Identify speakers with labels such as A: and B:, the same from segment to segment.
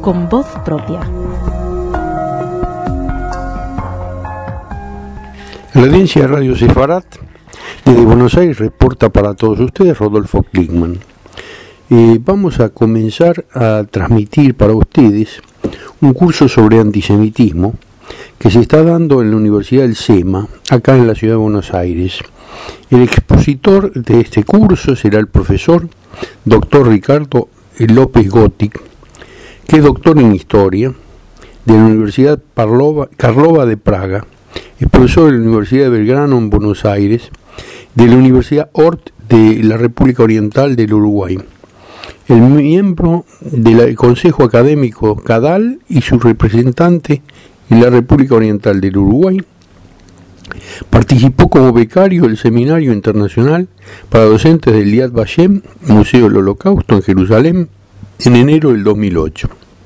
A: con voz propia.
B: La audiencia de Radio Sefarat desde Buenos Aires reporta para todos ustedes Rodolfo Klickmann. Vamos a comenzar a transmitir para ustedes un curso sobre antisemitismo que se está dando en la Universidad del SEMA, acá en la ciudad de Buenos Aires. El expositor de este curso será el profesor Dr. Ricardo López Gotic, que es doctor en Historia de la Universidad Karlova de Praga, es profesor de la Universidad de Belgrano en Buenos Aires, de la Universidad Ort de la República Oriental del Uruguay, el miembro del Consejo Académico CADAL y su representante en la República Oriental del Uruguay. Participó como becario del Seminario Internacional para Docentes del Yad Vashem, Museo del Holocausto en Jerusalén, en enero del 2008.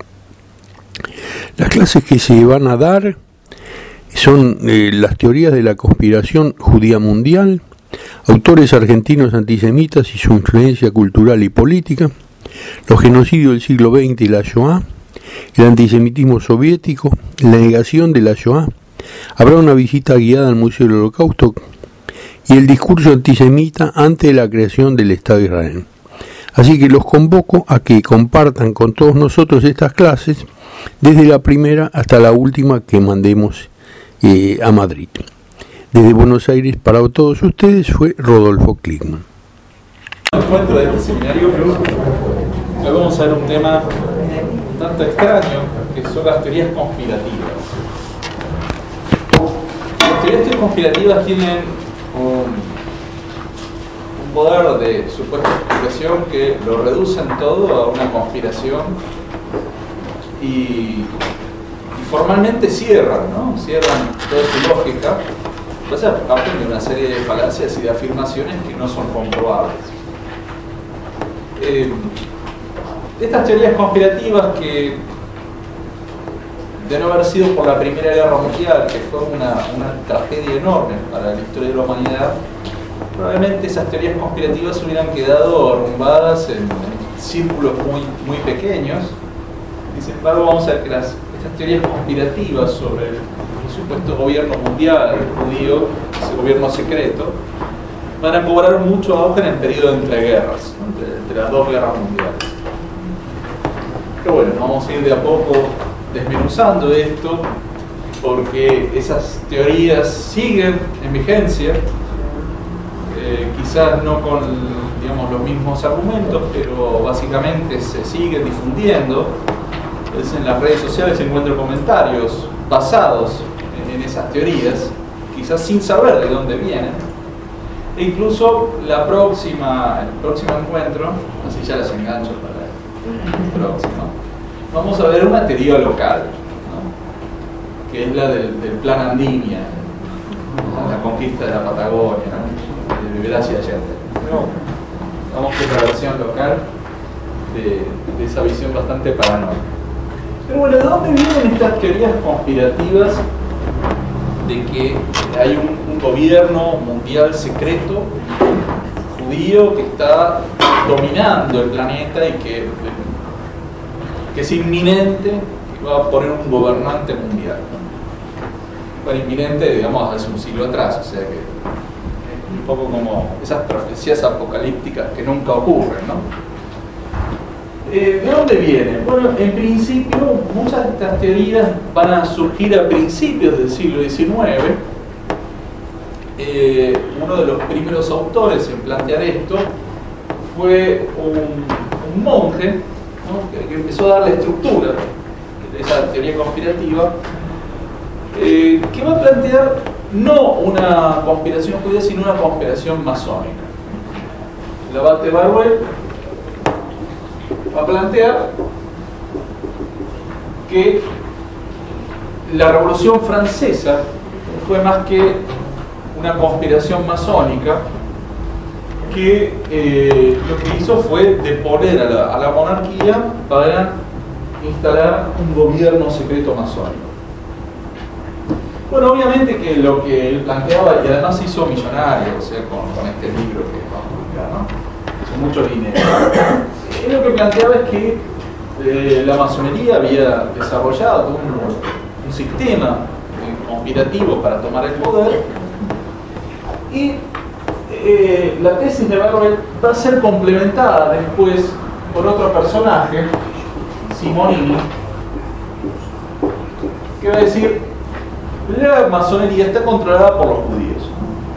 B: Las clases que se van a dar son las teorías de la conspiración judía mundial, autores argentinos antisemitas y su influencia cultural y política, los genocidios del siglo XX y la Shoah, el antisemitismo soviético, la negación de la Shoah. Habrá una visita guiada al Museo del Holocausto y el discurso antisemita antes de la creación del Estado de Israel. Así que los convoco a que compartan con todos nosotros estas clases, desde la primera hasta la última que mandemos a Madrid. Desde Buenos Aires para todos ustedes fue Rodolfo Klickmann.
C: En el encuentro de este seminario hoy vamos a ver un tema un tanto extraño, que son las teorías conspirativas. Las teorías conspirativas tienen un poder de supuesta explicación que lo reducen todo a una conspiración y formalmente cierran, ¿no? Cierran toda su lógica. Entonces parten de una serie de falacias y de afirmaciones que no son comprobables. Estas teorías conspirativas, que de no haber sido por la Primera Guerra Mundial, que fue una tragedia enorme para la historia de la humanidad, probablemente esas teorías conspirativas se hubieran quedado arrumbadas en círculos muy pequeños. Y sin embargo vamos a ver que estas teorías conspirativas sobre el supuesto gobierno mundial judío, ese gobierno secreto, van a cobrar mucho auge en el periodo de entreguerras, ¿no? entre las dos guerras mundiales. Pero bueno, vamos a ir de a poco desmenuzando esto, porque esas teorías siguen en vigencia, quizás no con, digamos, los mismos argumentos, pero básicamente se siguen difundiendo. En las redes sociales se encuentran comentarios basados en esas teorías, quizás sin saber de dónde vienen, e incluso el próximo encuentro, así ya les engancho para el próximo, vamos a ver una teoría local, ¿no? Que es la del plan Andinia, la conquista de la Patagonia, ¿no? De Gracia Allende. Vamos a ver la versión local de esa visión bastante paranoica. Pero bueno, ¿de dónde vienen estas teorías conspirativas de que hay un gobierno mundial secreto judío que está dominando el planeta y que es inminente que va a poner un gobernante mundial? Bueno, inminente, digamos, hace un siglo atrás, o sea que es un poco como esas profecías apocalípticas que nunca ocurren, ¿no? ¿De dónde vienen? Bueno, en principio, muchas de estas teorías van a surgir a principios del siglo XIX. Uno de los primeros autores en plantear esto fue un monje, ¿no? que empezó a darle estructura de esa teoría conspirativa, que va a plantear no una conspiración judía, sino una conspiración masónica. El abate Baruel va a plantear que la Revolución Francesa fue más que una conspiración masónica, que lo que hizo fue deponer a la monarquía para instalar un gobierno secreto masónico. Bueno, obviamente que lo que él planteaba, y además se hizo millonario, o sea, con este libro que vamos a publicar, ¿no? Con mucho dinero. Él lo que planteaba es que la masonería había desarrollado un sistema conspirativo para tomar el poder, y la tesis de Barroet va a ser complementada después por otro personaje, Simonini, que va a decir: la masonería está controlada por los judíos.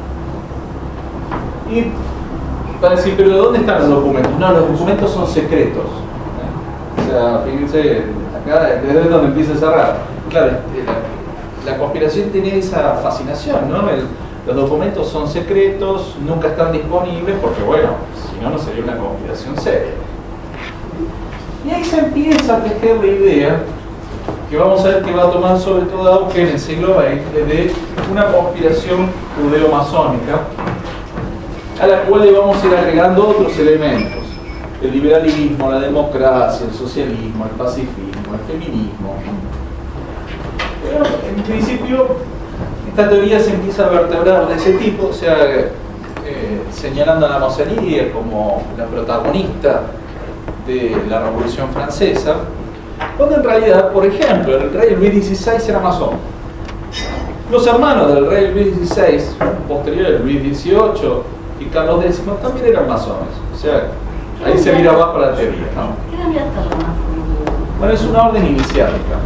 C: Y va a decir: pero ¿dónde están los documentos? No, los documentos son secretos. O sea, fíjense, acá desde donde empieza a cerrar. Claro, la conspiración tiene esa fascinación, ¿no? Los documentos son secretos, nunca están disponibles, porque bueno, si no, no sería una conspiración seria. Y ahí se empieza a tejer la idea, que vamos a ver que va a tomar sobre todo auge en el siglo XX, de una conspiración judeo-masónica, a la cual le vamos a ir agregando otros elementos: el liberalismo, la democracia, el socialismo, el pacifismo, el feminismo. Pero en principio esta teoría se empieza a vertebrar de ese tipo, o sea, señalando a la masonería como la protagonista de la Revolución Francesa, cuando en realidad, por ejemplo, el rey Luis XVI era masón. Los hermanos del rey Luis XVI, posteriores Luis XVIII y Carlos X, también eran masones. O sea, ahí se mira abajo la teoría, ¿no?
A: ¿Qué debía estar la masonería?
C: Bueno, es una orden iniciática,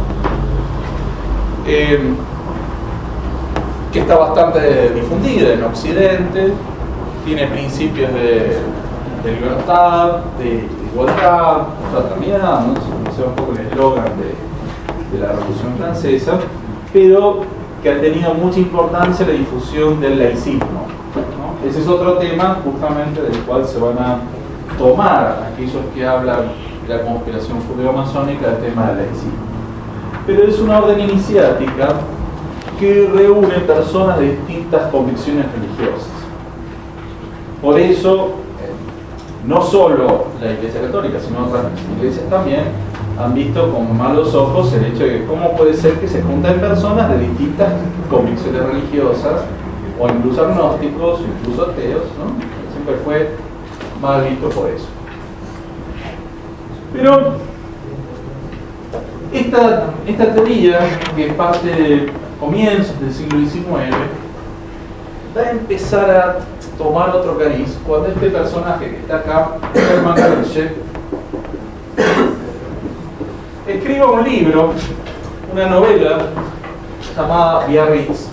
C: que está bastante difundida en Occidente, tiene principios de libertad, de igualdad, fraternidad, ¿no? Ese es un poco el eslogan de la Revolución Francesa, pero que ha tenido mucha importancia la difusión del laicismo, ¿no? Ese es otro tema justamente del cual se van a tomar aquellos que hablan de la conspiración judeo-masónica, el tema del laicismo. Pero es una orden iniciática que reúne personas de distintas convicciones religiosas. Por eso, no solo la Iglesia Católica, sino otras iglesias también han visto con malos ojos el hecho de que cómo puede ser que se junten personas de distintas convicciones religiosas, o incluso agnósticos, incluso ateos, ¿no? Siempre fue mal visto por eso. Pero esta teoría, que parte de comienzos del siglo XIX, va a empezar a tomar otro cariz cuando este personaje que está acá, Hermann Kirche, escribe un libro, una novela llamada Biarritz,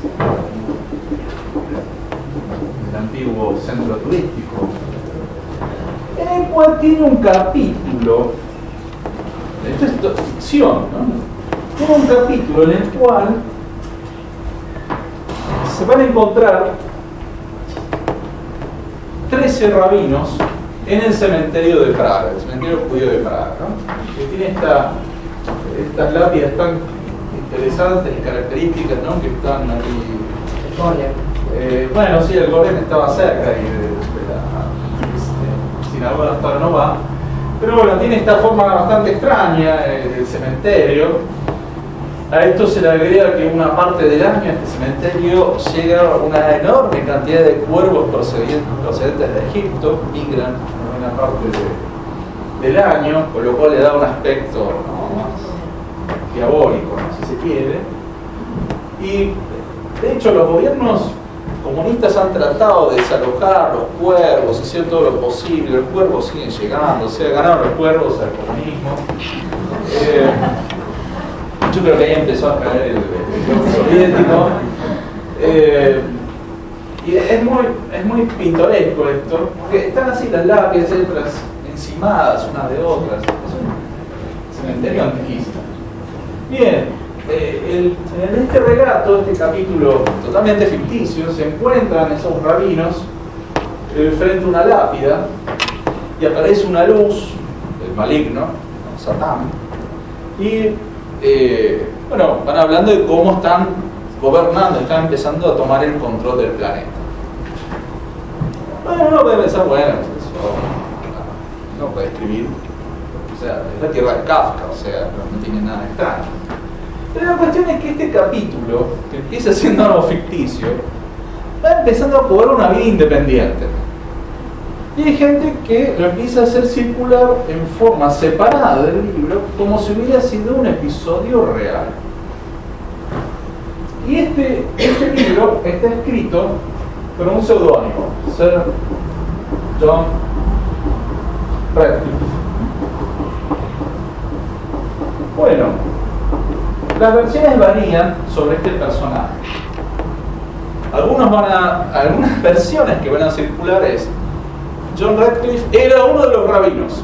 C: el antiguo centro turístico, en el cual tiene un capítulo. Esto es ficción, ¿no? Tiene un capítulo en el cual se van a encontrar 13 rabinos en el cementerio de Praga, el cementerio judío de Praga, ¿no? Que tiene estas lápidas tan interesantes y características, ¿no? Que están ahí. Bueno, sí, el Golem estaba cerca y de la sinagoga hasta ahora no va. Pero bueno, tiene esta forma bastante extraña el cementerio. A esto se le agrega que una parte del año a este cementerio llega una enorme cantidad de cuervos procedentes de Egipto, migran en una parte del año, con lo cual le da un aspecto, ¿no?, más diabólico, ¿no?, si se quiere. Y de hecho los gobiernos comunistas han tratado de desalojar los cuervos, hicieron todo lo posible, los cuervos siguen llegando, o sea, ganaron los cuervos al comunismo. Yo creo que ahí empezó a caer el soviético. Y es muy pintoresco esto, porque están así las lápidas, otras encimadas unas de otras. Es un cementerio antiquísimo. Bien, en este relato, este capítulo totalmente ficticio, se encuentran esos rabinos frente a una lápida y aparece una luz, el maligno, Satán, y bueno, van hablando de cómo están gobernando, están empezando a tomar el control del planeta. Bueno, uno puede pensar, bueno, eso no puede escribir, o sea, es la tierra de Kafka, o sea, no tiene nada extraño. Pero la cuestión es que este capítulo, que empieza siendo algo ficticio, va empezando a cobrar una vida independiente. Y hay gente que lo empieza a hacer circular en forma separada del libro, como si hubiera sido un episodio real. Y este libro está escrito con un seudónimo, Sir John Radcliffe. Bueno, las versiones varían sobre este personaje. Algunas versiones que van a circular es: John Radcliffe era uno de los rabinos.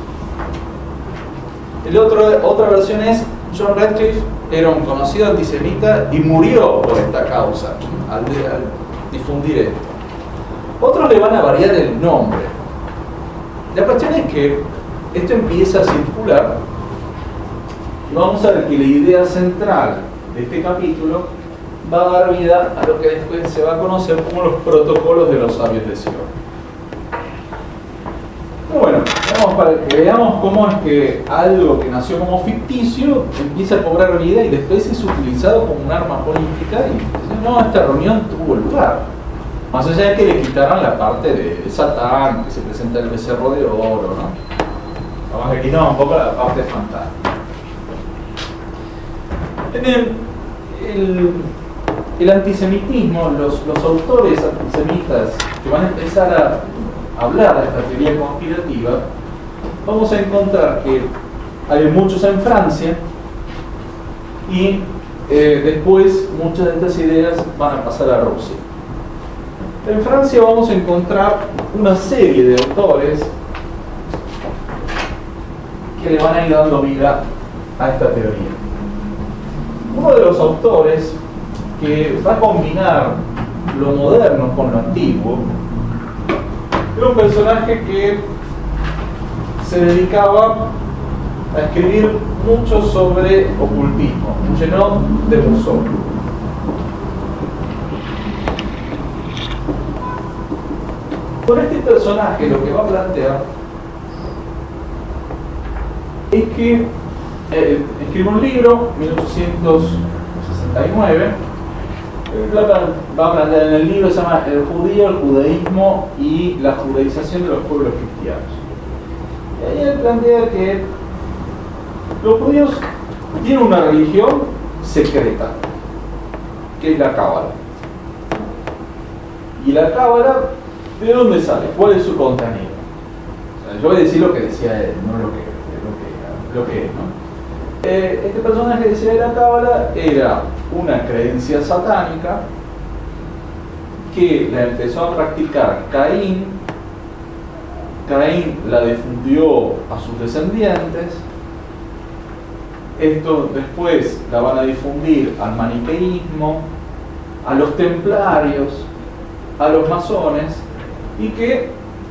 C: Otra versión es: John Radcliffe era un conocido antisemita y murió por esta causa al difundir esto. Otros le van a variar el nombre. La cuestión es que esto empieza a circular y vamos a ver que la idea central de este capítulo va a dar vida a lo que después se va a conocer como los protocolos de los sabios de Sion. Bueno, para que veamos cómo es que algo que nació como ficticio empieza a cobrar vida y después es utilizado como un arma política y no, esta reunión tuvo lugar. Más allá de que le quitaran la parte de Satán, que se presenta el becerro de oro, ¿no? Vamos a quitar un poco la parte fantástica. El antisemitismo, los autores antisemitas que van a empezar a hablar de esta teoría conspirativa, vamos a encontrar que hay muchos en Francia y después muchas de estas ideas van a pasar a Rusia. En Francia vamos a encontrar una serie de autores que le van a ir dando vida a esta teoría. Uno de los autores que va a combinar lo moderno con lo antiguo era un personaje que se dedicaba a escribir mucho sobre ocultismo, Genot de Mousseau. Con este personaje lo que va a plantear es que escribe un libro, 1869, va a plantear en el libro, se llama El judío, el judaísmo y la judaización de los pueblos cristianos. Y ahí él plantea que los judíos tienen una religión secreta, que es la Cábala. Y la Cábala, ¿de dónde sale? ¿Cuál es su contenido? O sea, yo voy a decir lo que decía él, no lo que es, ¿no? Este personaje que decía de la Cábala era una creencia satánica que la empezó a practicar Caín. Caín la difundió a sus descendientes. Esto después la van a difundir al maniqueísmo, a los templarios, a los masones, y que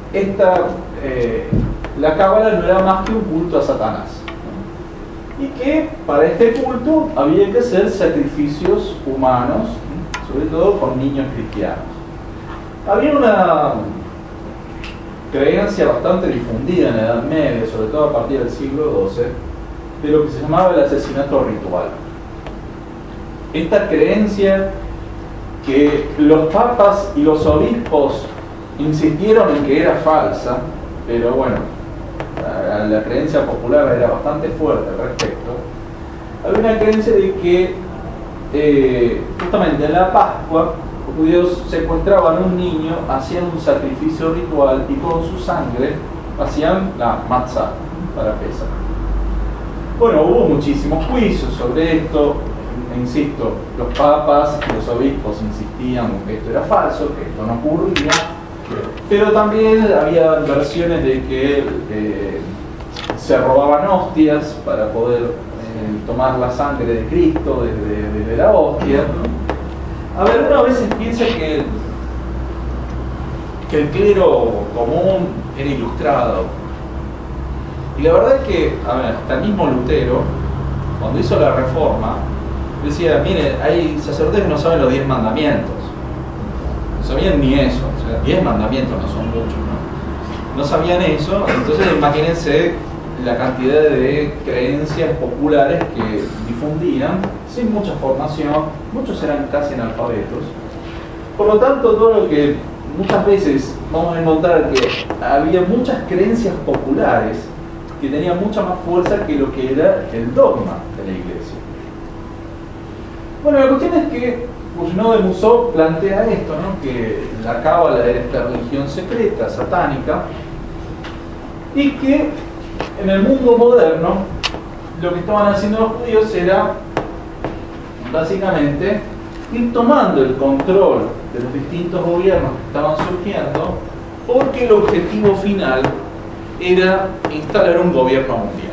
C: la Cábala no era más que un culto a Satanás. Y que para este culto había que hacer sacrificios humanos, sobre todo con niños cristianos. Había una creencia bastante difundida en la Edad Media, sobre todo a partir del siglo XII, de lo que se llamaba el asesinato ritual. Esta creencia que los papas y los obispos insistieron en que era falsa, pero bueno, la creencia popular era bastante fuerte al respecto. Había una creencia de que justamente en la Pascua los judíos secuestraban a un niño, hacían un sacrificio ritual y con su sangre hacían la matzah para Pesach. Bueno, hubo muchísimos juicios sobre esto. Insisto, los papas y los obispos insistían en que esto era falso, que esto no ocurría, pero también había versiones de que se robaban hostias para poder tomar la sangre de Cristo desde la hostia, ¿no? A ver, uno a veces piensa que el clero común era ilustrado, y la verdad es que, a ver, hasta el mismo Lutero, cuando hizo la reforma, decía: mire, hay sacerdotes que no saben los 10 mandamientos. No sabían ni eso. O sea, 10 mandamientos no son muchos, ¿no? No sabían eso. Entonces imagínense la cantidad de creencias populares que difundían sin mucha formación. Muchos eran casi analfabetos. Por lo tanto, todo lo que muchas veces vamos a encontrar que había muchas creencias populares que tenían mucha más fuerza que lo que era el dogma de la Iglesia. Bueno, la cuestión es que Bourgeois de Musso plantea esto, ¿no? Que la cábala era esta religión secreta, satánica, y que en el mundo moderno lo que estaban haciendo los judíos era básicamente ir tomando el control de los distintos gobiernos que estaban surgiendo, porque el objetivo final era instalar un gobierno mundial.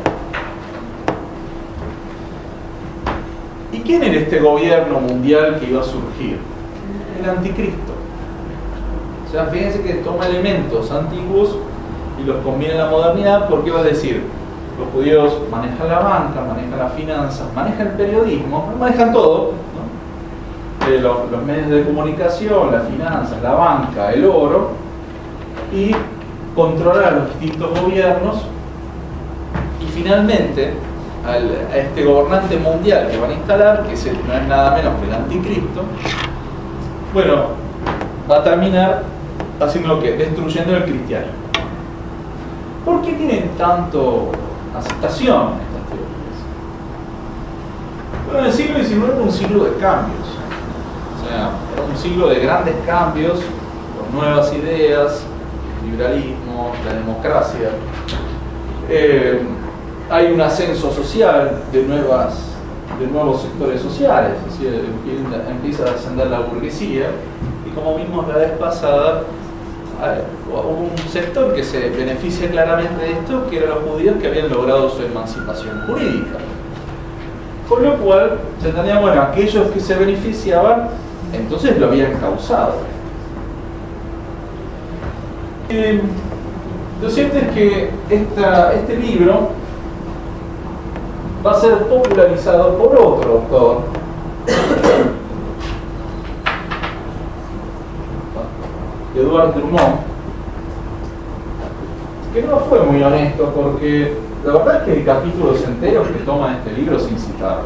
C: ¿Y quién era este gobierno mundial que iba a surgir? El anticristo. O sea, fíjense que toma elementos antiguos y los combina en la modernidad, porque va a decir, los judíos manejan la banca, manejan las finanzas, manejan el periodismo, manejan todo, ¿no? Los medios de comunicación, las finanzas, la banca, el oro, y controlar los distintos gobiernos, y finalmente a este gobernante mundial que van a instalar, que no es nada menos que el anticristo, bueno, va a terminar haciendo lo que, destruyendo el cristianismo. ¿Por qué tienen tanto aceptación estas teorías? Bueno, el siglo XIX era un siglo de cambios, o sea, era un siglo de grandes cambios, con nuevas ideas, el liberalismo, la democracia. Hay un ascenso social de nuevos sectores sociales, es decir, empieza a ascender la burguesía, y como vimos la vez pasada, hubo un sector que se beneficia claramente de esto, que eran los judíos que habían logrado su emancipación jurídica. Con lo cual, se entendía, bueno, aquellos que se beneficiaban, entonces lo habían causado. Lo cierto es que este libro va a ser popularizado por otro autor, Edouard Drummond, que no fue muy honesto, porque la verdad es que hay capítulos enteros que toman este libro sin citarlo.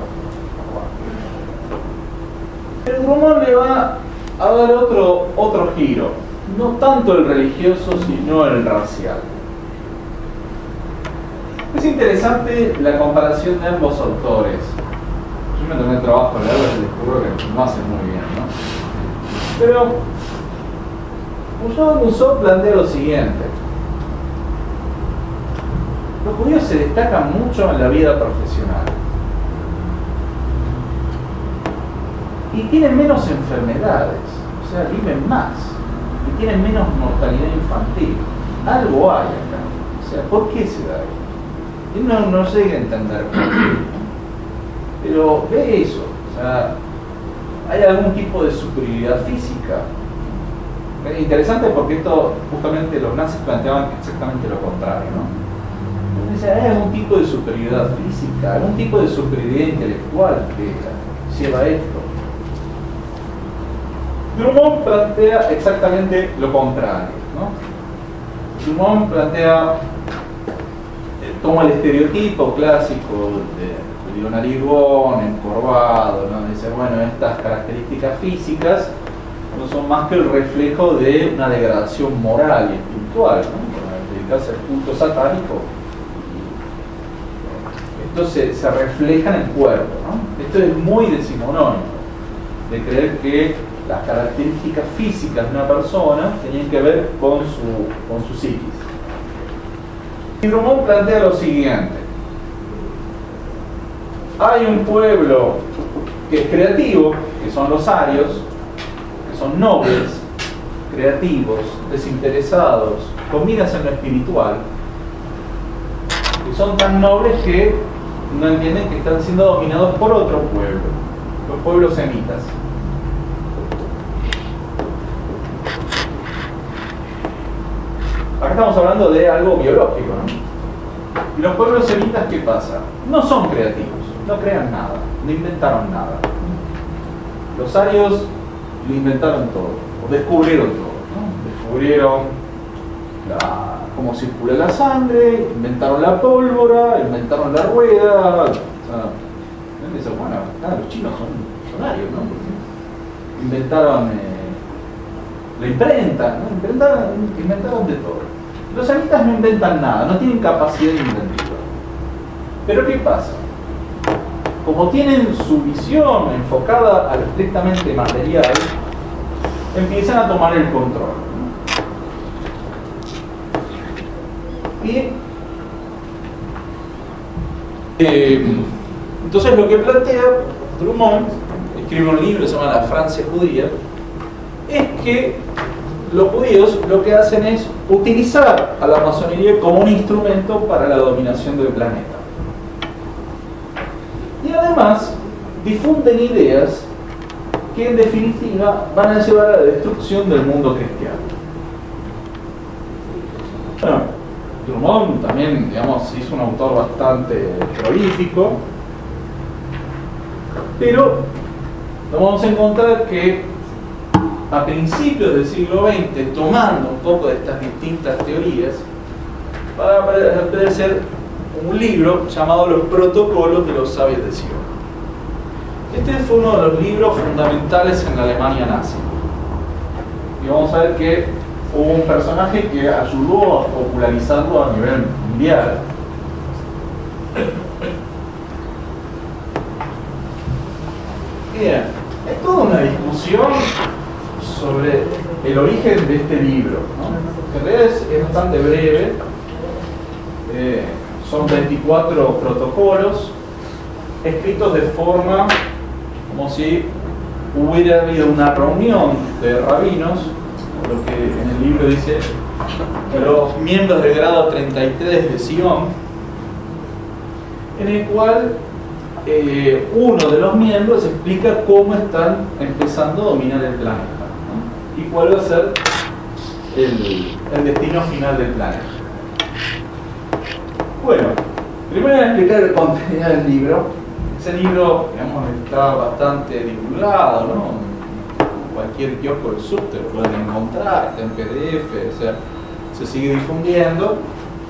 C: Pero Drummond le va a dar otro giro, no tanto el religioso, sino el racial. Es interesante la comparación de ambos autores. Yo me tomé el trabajo de leerlo y descubro que no hacen muy bien, ¿no? Pero Bourgeois de Musso plantea lo siguiente: los judíos se destacan mucho en la vida profesional y tienen menos enfermedades, o sea, viven más y tienen menos mortalidad infantil. Algo hay acá, o sea, ¿por qué se da esto? Y no llega a entender por qué, pero ve eso, o sea, hay algún tipo de superioridad física. Es interesante porque esto, justamente los nazis planteaban exactamente lo contrario, ¿no? Entonces, hay algún tipo de superioridad física, algún tipo de superioridad intelectual que lleva a esto. Drummond plantea exactamente lo contrario, ¿no? Drummond plantea, toma el estereotipo clásico de judío narigón, encorvado, ¿no? Dice, bueno, estas características físicas no son más que el reflejo de una degradación moral y espiritual, ¿no? Dedicarse al culto satánico, esto se refleja en el cuerpo, ¿no? Esto es muy decimonónico, de creer que las características físicas de una persona tenían que ver con su psiquis. Y Drummond plantea lo siguiente: hay un pueblo que es creativo, que son los arios, que son nobles, creativos, desinteresados, con miras en lo espiritual, que son tan nobles que no entienden que están siendo dominados por otro pueblo, los pueblos semitas. Acá estamos hablando de algo biológico, ¿no? Y los pueblos semitas, ¿qué pasa? No son creativos, no crean nada, no inventaron nada. Los arios lo inventaron todo, o descubrieron todo, ¿no? Descubrieron cómo circula la sangre, inventaron la pólvora, inventaron la rueda. O sea, bueno, los chinos son arios, ¿no? Inventaron lo inventan, ¿no? Inventaron de todo. Los semitas no inventan nada, no tienen capacidad inventiva. Pero ¿qué pasa? Como tienen su visión enfocada a lo estrictamente material, empiezan a tomar el control. Y entonces lo que plantea Drummond, escribe un libro que se llama La Francia Judía, es que los judíos lo que hacen es utilizar a la masonería como un instrumento para la dominación del planeta. Y además difunden ideas que en definitiva van a llevar a la destrucción del mundo cristiano. Bueno, Drummond también, digamos, es un autor bastante prolífico, pero vamos a encontrar que a principios del siglo XX, tomando un poco de estas distintas teorías, va a aparecer un libro llamado Los Protocolos de los Sabios de Sion. Este fue uno de los libros fundamentales en la Alemania nazi. Y vamos a ver que hubo un personaje que ayudó a popularizarlo a nivel mundial. Bien, es toda una discusión sobre el origen de este libro, ¿no? En realidad es bastante breve. Son 24 protocolos escritos de forma como si hubiera habido una reunión de rabinos, lo que en el libro dice los miembros del grado 33 de Sion, en el cual uno de los miembros explica cómo están empezando a dominar el planeta, ¿no? Y cuál va a ser el destino final del planeta. Bueno, primero voy a explicar el contenido del libro. Ese libro, digamos, está bastante divulgado, ¿no? En cualquier kiosco del subte lo pueden encontrar, está en PDF, o sea, se sigue difundiendo.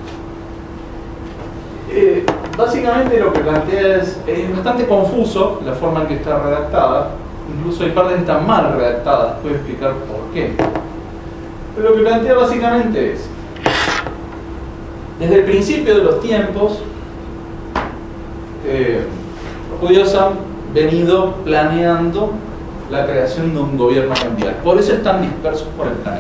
C: Básicamente lo que plantea es bastante confuso la forma en que está redactada, incluso hay partes que están mal redactadas, puedo explicar por qué. Pero lo que plantea básicamente es: desde el principio de los tiempos, los judíos han venido planeando la creación de un gobierno mundial. Por eso están dispersos por el planeta.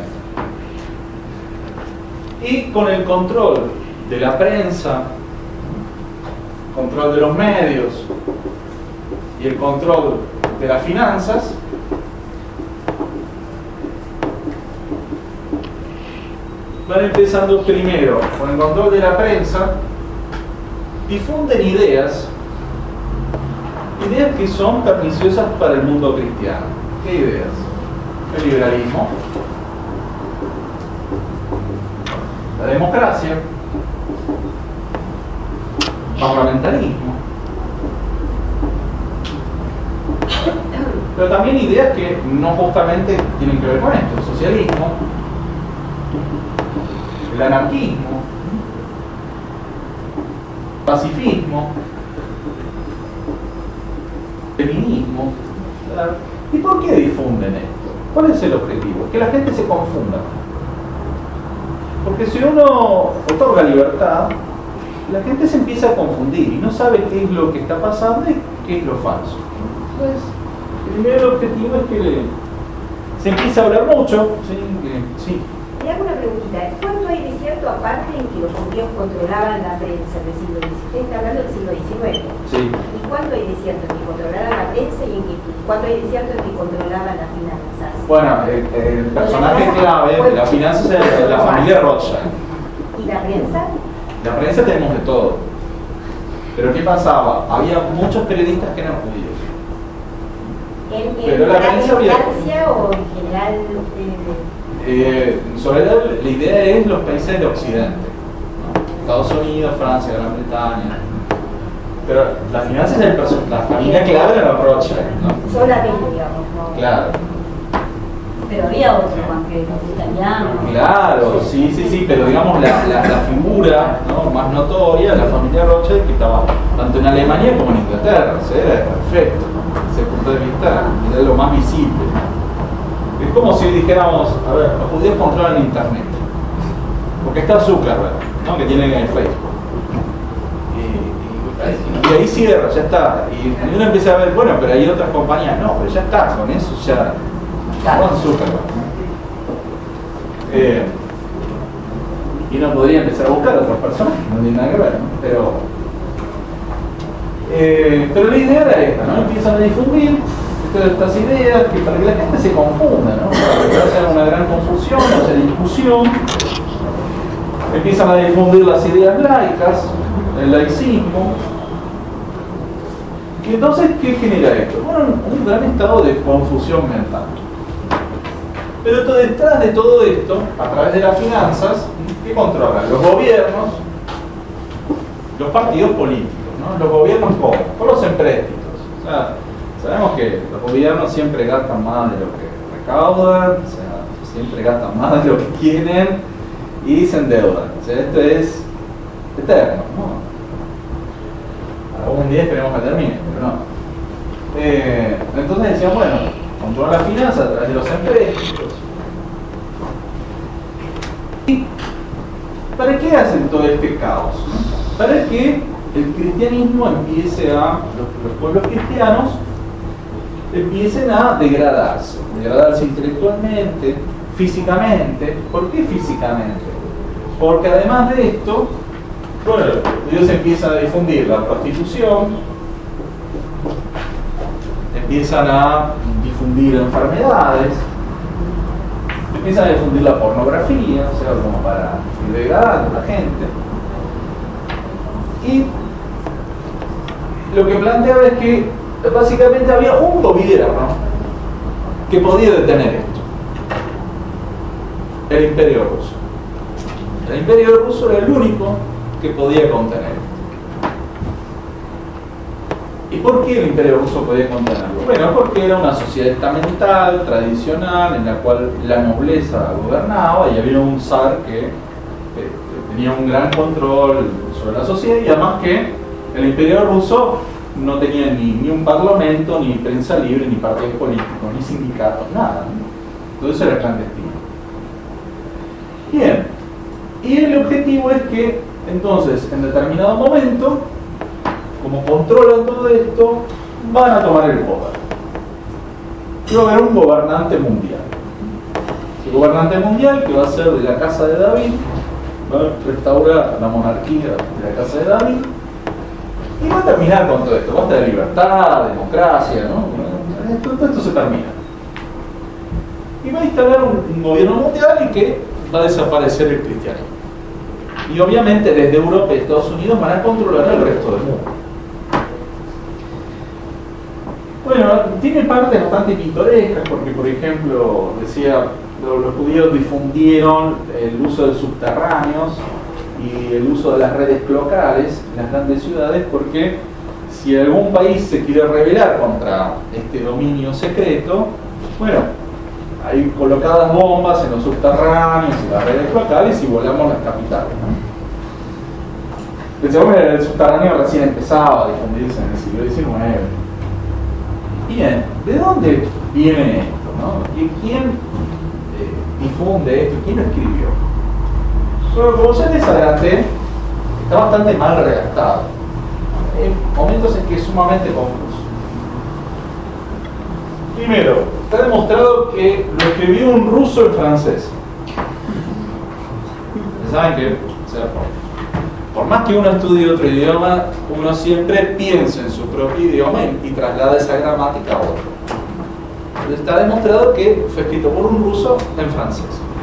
C: Y con el control de la prensa, control de los medios y el control de las finanzas, van empezando primero con el control de la prensa, difunden ideas que son perniciosas para el mundo cristiano. ¿Qué ideas? El liberalismo, la democracia, parlamentarismo, pero también ideas que no justamente tienen que ver con esto: el socialismo, el anarquismo, pacifismo, feminismo. ¿Y por qué difunden esto? ¿Cuál es el objetivo? Que la gente se confunda. Porque si uno otorga libertad, la gente se empieza a confundir y no sabe qué es lo que está pasando y qué es lo falso. Entonces, el primer objetivo es que se empiece a hablar mucho. Sí.
A: Le hago una preguntita. ¿Cuánto hay de cierto, aparte, en que los judíos controlaban la prensa del siglo XIX? Usted está hablando del siglo XIX.
C: Sí.
A: ¿Y cuánto hay de cierto en que controlaban la prensa y cuánto hay de cierto en que controlaban las finanzas?
C: Bueno, el personaje clave de las finanzas es la familia Rothschild.
A: ¿Y la prensa?
C: La prensa tenemos de todo. Pero ¿qué pasaba? Había muchos periodistas que eran judíos. Pero la prensa había...
A: Francia o en general?
C: Sobre todo la idea es los países de Occidente, ¿no? Estados Unidos, Francia, Gran Bretaña. Pero las finanzas del la familia clave era los Rothschild, ¿no?
A: Solamente, digamos, ¿no?
C: Claro.
D: Pero había otros banqueros italianos.
C: Claro, sí, pero digamos la figura, ¿no?, más notoria, la familia Rothschild, que estaba tanto en Alemania como en Inglaterra. O sea, era perfecto, ¿no? Desde ese punto de vista era lo más visible. Es como si dijéramos, a ver, los judíos controlan Internet. Porque está Zuckerberg, ¿no? Que tiene Facebook. Y ahí cierra, ya está. Y uno empieza a ver, bueno, pero hay otras compañías. No, pero ya está, con eso ya. Con Zuckerberg. Y uno podría empezar a buscar a otras personas, no tiene nada que ver, ¿no? Pero la idea era esta, ¿no? Empiezan a difundir todas estas ideas que para que la gente se confunda, ¿no? Para que haya una gran confusión, haya discusión. Empiezan a difundir las ideas laicas, el laicismo. Y entonces, ¿qué genera esto? Bueno, un gran estado de confusión mental. Pero detrás de todo esto, a través de las finanzas, ¿qué controlan? Los gobiernos, los partidos políticos, ¿no? Los gobiernos ¿cómo? Con los empréstitos. O sea, sabemos que los gobiernos siempre gastan más de lo que recaudan, o sea, siempre gastan más de lo que quieren y se endeudan. O sea, esto es eterno, ¿no? Algún día esperemos que termine, pero no. Entonces decían, bueno, controlar las finanzas a través de los empréstitos. ¿Y para qué hacen todo este caos? Para que el cristianismo empiece a, los pueblos cristianos empiecen a degradarse intelectualmente, físicamente. ¿Por qué físicamente? Porque además de esto, bueno, ellos empiezan a difundir la prostitución, empiezan a difundir enfermedades, empiezan a difundir la pornografía, o sea, como para degradar a la gente. Y lo que planteaba es que básicamente había un gobierno que podía detener esto: el Imperio Ruso. El Imperio Ruso era el único que podía contener esto. ¿Y por qué el Imperio Ruso podía contenerlo? Bueno, porque era una sociedad estamental, tradicional, en la cual la nobleza gobernaba y había un zar que tenía un gran control sobre la sociedad, y además que el Imperio Ruso no tenía ni un parlamento, ni prensa libre, ni partidos políticos, ni sindicatos, nada, ¿no? Todo eso era clandestino. Bien, y el objetivo es que entonces en determinado momento, como controlan todo esto, van a tomar el poder. Y va a haber un gobernante mundial. El gobernante mundial, que va a ser de la casa de David, va a restaurar la monarquía de la casa de David, y va a terminar con todo esto. Va a tener libertad, democracia, ¿no? Todo esto se termina. Y va a instalar un gobierno mundial y que va a desaparecer el cristianismo. Y obviamente desde Europa y Estados Unidos van a controlar el resto del mundo. Bueno, tiene partes bastante pintorescas porque, por ejemplo, decía, los judíos difundieron el uso de subterráneos y el uso de las redes locales en las grandes ciudades, porque si algún país se quiere rebelar contra este dominio secreto, bueno, hay colocadas bombas en los subterráneos y las redes locales y volamos las capitales, ¿no? Pensemos que el subterráneo recién empezaba a difundirse en el siglo XIX. Bien, ¿de dónde viene esto, no? ¿Quién difunde esto? ¿Quién lo escribió? Bueno, como ya les adelanté, está bastante mal redactado. Hay momentos en que es sumamente confuso. Primero, está demostrado que lo escribió un ruso en francés. ¿Saben qué? O sea, por más que uno estudie otro idioma, uno siempre piensa en su propio idioma y traslada esa gramática a otro. Pero está demostrado que fue escrito por un ruso en francés.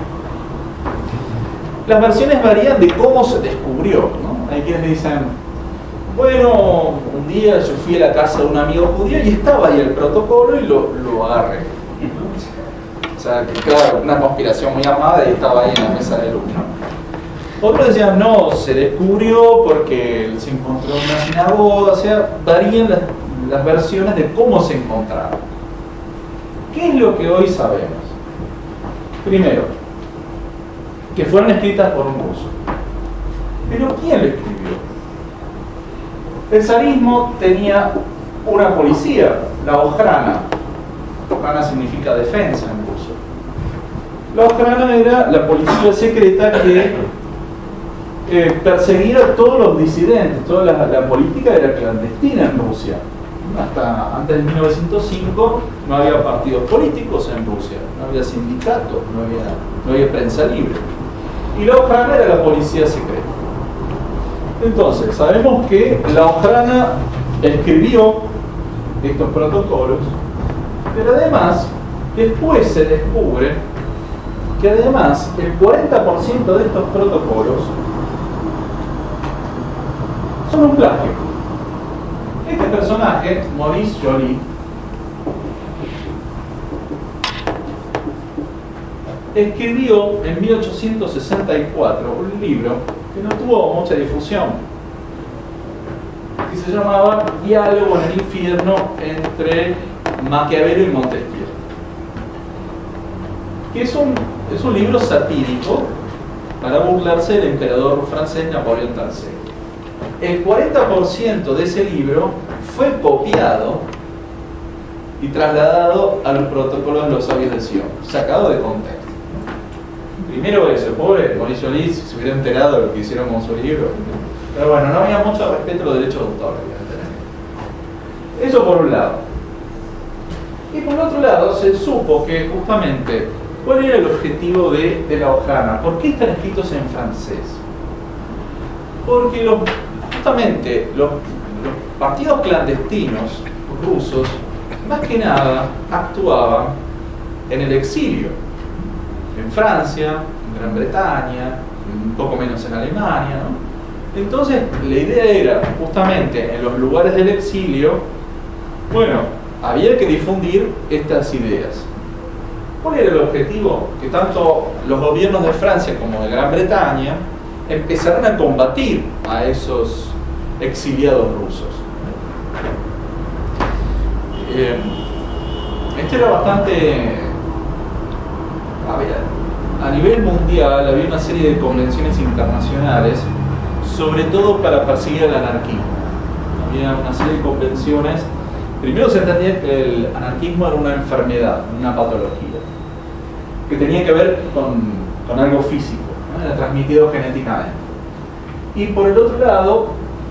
C: Las versiones varían de cómo se descubrió, ¿no? Hay quienes dicen, bueno, un día yo fui a la casa de un amigo judío y estaba ahí el protocolo y lo agarré. O sea, que claro, una conspiración muy armada y estaba ahí en la mesa de luz, ¿no? Otros decían, no, se descubrió porque se encontró en una sinagoga. O sea, varían las versiones de cómo se encontraba. ¿Qué es lo que hoy sabemos? Primero, que fueron escritas por un ruso. ¿Pero quién lo escribió? El zarismo tenía una policía, la Ojrana. Ojrana significa defensa en ruso. La Okhrana era la policía secreta que perseguía a todos los disidentes. Toda la política era clandestina en Rusia. Hasta antes de 1905 no había partidos políticos en Rusia, no había sindicatos, no había prensa libre. Y la Okhrana era la policía secreta. Entonces, sabemos que la Okhrana escribió estos protocolos, pero además, después se descubre que además el 40% de estos protocolos son un plagio. Este personaje, Maurice Joly, escribió en 1864 un libro que no tuvo mucha difusión, que se llamaba Diálogo en el infierno entre Maquiavelo y Montesquieu, que es un libro satírico para burlarse del emperador francés Napoleón III. El 40% de ese libro fue copiado y trasladado a los protocolos de los sabios de Sion, sacado de contexto. Primero eso, el pobre Maurice Joly, si se hubiera enterado de lo que hicieron con su libro. Pero bueno, no había mucho respeto a los derechos de autor. Eso por un lado. Y por otro lado, se supo que justamente, ¿cuál era el objetivo de la Okhrana? ¿Por qué están escritos en francés? Porque justamente los partidos clandestinos rusos, más que nada, actuaban en el exilio. En Francia, en Gran Bretaña, un poco menos en Alemania, ¿no? Entonces, la idea era, justamente, en los lugares del exilio, bueno, había que difundir estas ideas. ¿Cuál era el objetivo? Que tanto los gobiernos de Francia como de Gran Bretaña empezaron a combatir a esos exiliados rusos. Esto era bastante... A nivel mundial había una serie de convenciones internacionales, sobre todo para perseguir el anarquismo. Había una serie de convenciones. Primero se entendía que el anarquismo era una enfermedad, una patología, que tenía que ver con algo físico, ¿no? Era transmitido genéticamente. Y por el otro lado,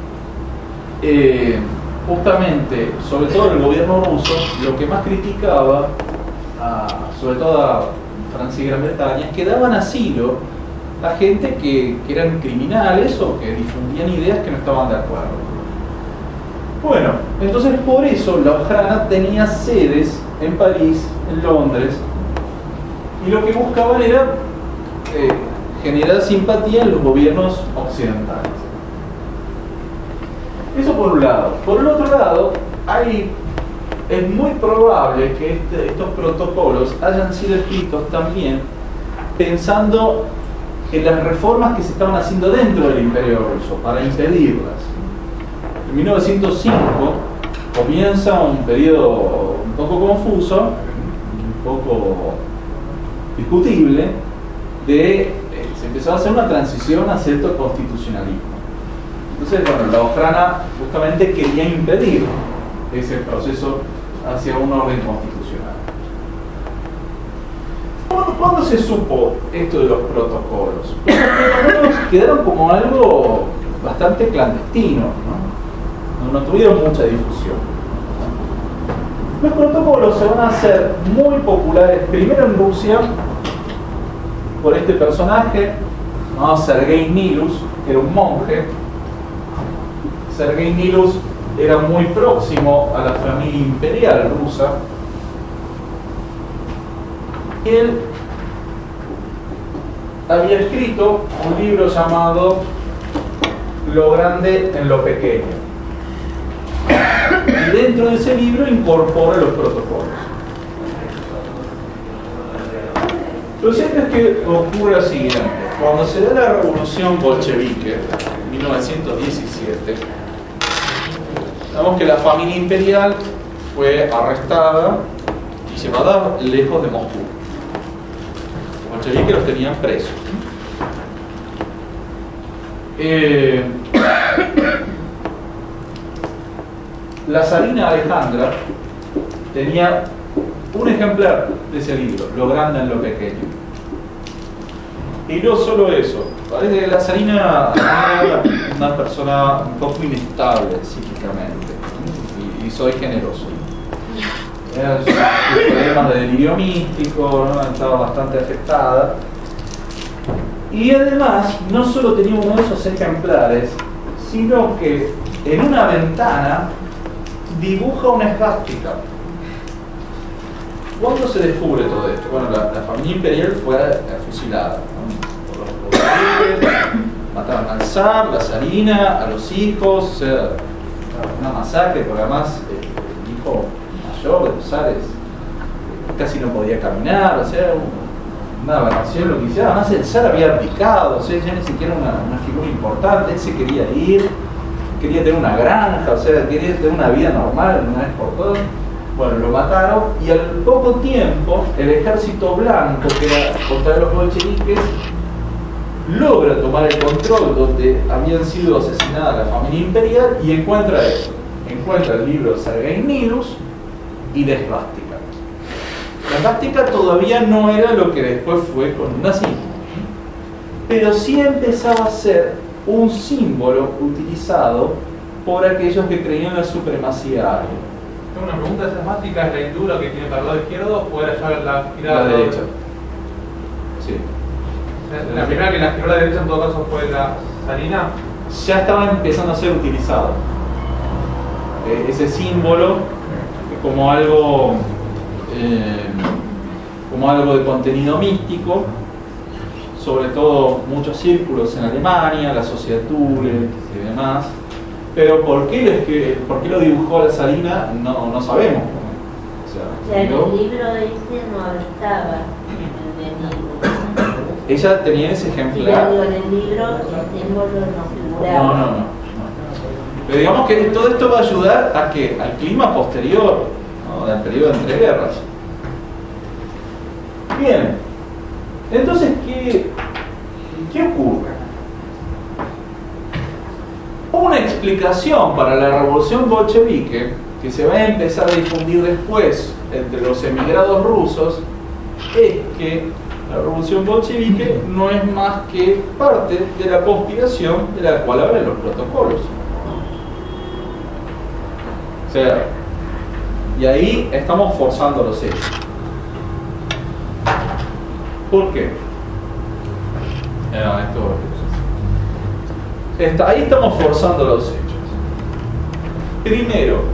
C: justamente, sobre todo el gobierno ruso, lo que más criticaba, sobre todo a Francia y Gran Bretaña, es que daban asilo a gente que eran criminales o que difundían ideas que no estaban de acuerdo. Bueno, entonces por eso la Okhrana tenía sedes en París, en Londres, y lo que buscaban era generar simpatía en los gobiernos occidentales. Eso por un lado. Por el otro lado, es muy probable que estos protocolos hayan sido escritos también pensando en las reformas que se estaban haciendo dentro del Imperio Ruso para impedirlas. En 1905 comienza un periodo un poco confuso, un poco discutible, se empezó a hacer una transición a cierto constitucionalismo. Entonces, bueno, la Okhrana justamente quería impedir ese proceso hacia un orden constitucional. ¿Cuándo se supo esto de los protocolos? Los protocolos quedaron como algo bastante clandestino, no tuvieron mucha difusión. Los protocolos se van a hacer muy populares primero en Rusia por este personaje llamado Sergei Nilus, que era un monje. Sergei Nilus era muy próximo a la familia imperial rusa. Y él había escrito un libro llamado Lo grande en lo pequeño. Y dentro de ese libro incorpora los protocolos. Lo cierto es que ocurre lo siguiente. Cuando se da la revolución bolchevique en 1917, sabemos que la familia imperial fue arrestada y llevada lejos de Moscú. Los bolcheviques los tenían presos. La zarina Alejandra tenía un ejemplar de ese libro, Lo grande en lo pequeño. Y no solo eso, parece que la Zarina era una persona un poco inestable psíquicamente, y soy generoso. Sus problemas de delirio místico, ¿no? Estaba bastante afectada. Y además, no solo tenía uno de esos ejemplares, sino que en una ventana dibuja una esvástica. ¿Cuándo se descubre todo esto? Bueno, la familia imperial fue fusilada, ¿no? Por los bolcheviques, mataron al zar, la zarina, a los hijos, o sea, una masacre, porque además el hijo mayor de los zares casi no podía caminar, o sea, una aberración lo que hicieron. Además el zar había abdicado, o sea, ya ni siquiera una figura importante, él se quería ir, quería tener una granja, o sea, quería tener una vida normal una vez por todas. Bueno, lo mataron y al poco tiempo el ejército blanco, que era contra los bolcheviques, logra tomar el control donde habían sido asesinadas la familia imperial y encuentra eso. Encuentra el libro de Sergei Nilus y la esvástica. La esvástica todavía no era lo que después fue con el nazismo, pero sí empezaba a ser un símbolo utilizado por aquellos que creían en la supremacía aria.
E: Tengo una pregunta, ¿esa esvástica es la hindura que tiene para el lado izquierdo o era ya la girada
C: La derecha? Sí.
E: La primera que la giró a la derecha en todo caso fue la zarina.
C: Ya estaba empezando a ser utilizado ese símbolo como algo de contenido místico, sobre todo muchos círculos en Alemania, la sociedad Thule y demás. Pero ¿por qué lo dibujó la zarina? No sabemos.
F: O sea, en el libro ese no estaba en el libro.
C: Ella tenía ese ejemplar.
F: Pero en el libro el símbolo no figuraba.
C: No. Pero digamos que todo esto va a ayudar a que al clima posterior, ¿no? Del periodo de entreguerras. Bien. Entonces, ¿qué ocurre? Una explicación para la revolución bolchevique que se va a empezar a difundir después entre los emigrados rusos es que la revolución bolchevique no es más que parte de la conspiración de la cual hablan los protocolos. O sea, y ahí estamos forzando los hechos. ¿Por qué? Ahí estamos forzando los hechos. Primero,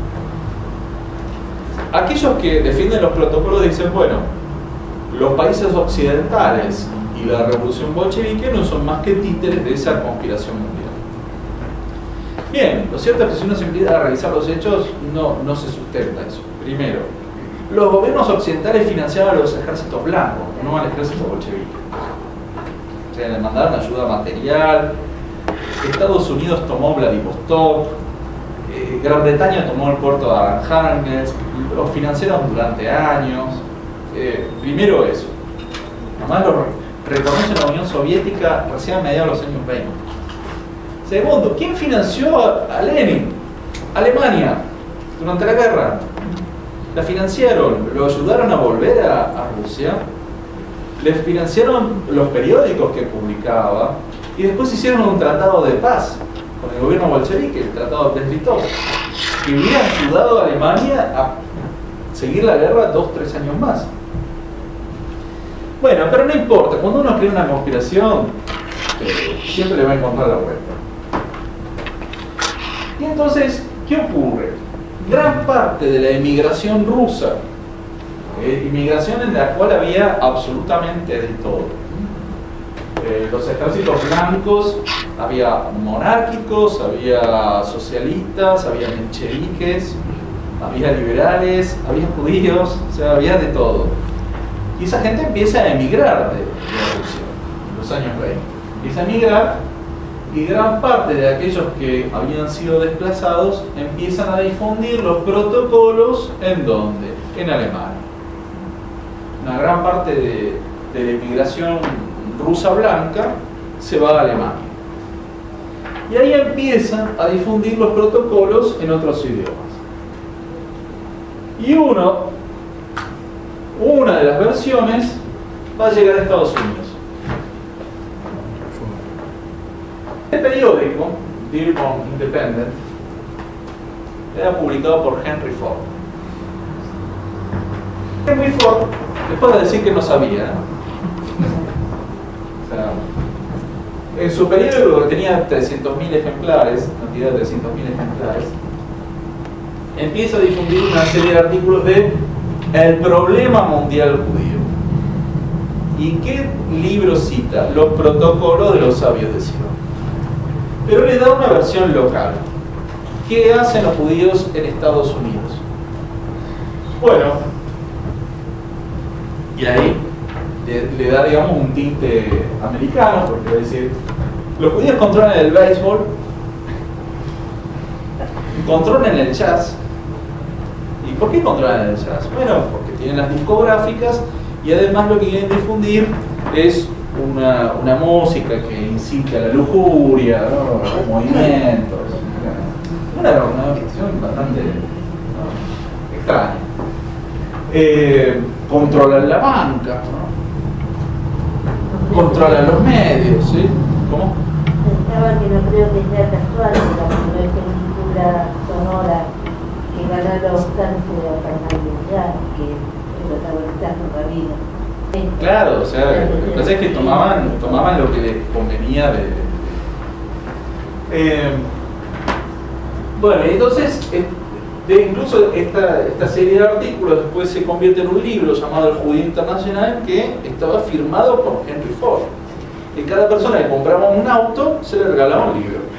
C: aquellos que defienden los protocolos dicen, bueno, los países occidentales y la revolución bolchevique no son más que títeres de esa conspiración mundial. Bien, lo cierto es que si uno se empieza a revisar los hechos, no se sustenta eso. Primero, los gobiernos occidentales financiaban a los ejércitos blancos, no al ejército bolchevique. O sea, le mandaron ayuda material. Estados Unidos tomó Vladivostok, Gran Bretaña tomó el puerto de Archangelsk, los financiaron durante años. Primero eso. Además lo reconoce la Unión Soviética recién a mediados de los años 20. Segundo, ¿quién financió a Lenin? Alemania, durante la guerra. La financiaron, lo ayudaron a volver a Rusia, les financiaron los periódicos que publicaba. Y después hicieron un tratado de paz con el gobierno bolchevique, el tratado de Brest-Litov, que hubiera ayudado a Alemania a seguir la guerra 2-3 años más. Bueno, pero no importa, cuando uno crea una conspiración, siempre le va a encontrar la vuelta. Y entonces, ¿qué ocurre? Gran parte de la emigración rusa, inmigración en la cual había absolutamente de todo. Los ejércitos blancos, había monárquicos, había socialistas, había mencheviques, había liberales, había judíos, o sea, había de todo. Y esa gente empieza a emigrar de Rusia en los años 20. Empieza a emigrar y gran parte de aquellos que habían sido desplazados empiezan a difundir los protocolos ¿en dónde? En Alemania. Una gran parte de la inmigración rusa blanca se va a Alemania. Y ahí empiezan a difundir los protocolos en otros idiomas. Y una de las versiones va a llegar a Estados Unidos. Este periódico, Dearborn Independent, era publicado por Henry Ford. Henry Ford, después de decir que no sabía, o sea, en su periódico, que tenía 300.000 ejemplares, cantidad de 300.000 ejemplares, empieza a difundir una serie de artículos de el problema mundial judío. ¿Y qué libro cita? Los protocolos de los sabios de Sion. Pero le da una versión local. ¿Qué hacen los judíos en Estados Unidos? Bueno, y ahí le da, digamos, un tinte americano, porque va a decir, los judíos controlan el béisbol, controlan el jazz. ¿Y por qué controlan el jazz? Bueno, porque tienen las discográficas y además lo que quieren difundir es una música que incite a la lujuria, ¿no? Los movimientos. Una cuestión bastante extraña. Controlan la banca, ¿no? Controlan los medios, ¿sí? ¿Cómo?
F: Pensaba que no creo que sea casual la primera película sonora que gana los Oscar de la Carnaval, que el protagonista es un rabino.
C: Claro, o sea, lo que pasa es que tomaban lo que les convenía bueno, entonces incluso esta serie de artículos después se convierte en un libro llamado El Judío Internacional, que estaba firmado por Henry Ford. Y cada persona que compraba un auto se le regalaba un libro.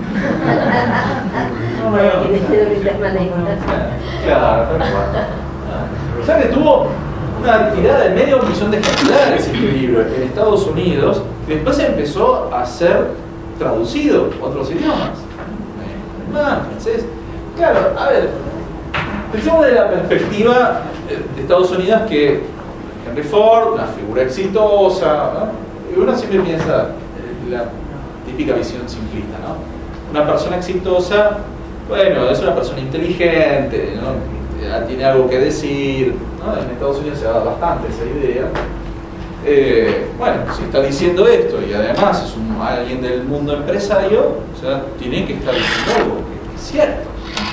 C: Claro, o sea que tuvo una tirada de medio millón de ejemplares este libro en Estados Unidos, y después empezó a ser traducido a otros idiomas. Alemán, francés. Claro, a ver, pensemos de la perspectiva de Estados Unidos, que Henry Ford, una figura exitosa, ¿no? Y uno siempre piensa la típica visión simplista, ¿no? Una persona exitosa, bueno, es una persona inteligente, ¿no? Tiene algo que decir, ¿no? En Estados Unidos se da bastante esa idea. Bueno, si está diciendo esto y además es alguien del mundo empresario, o sea, tiene que estar diciendo algo que es cierto.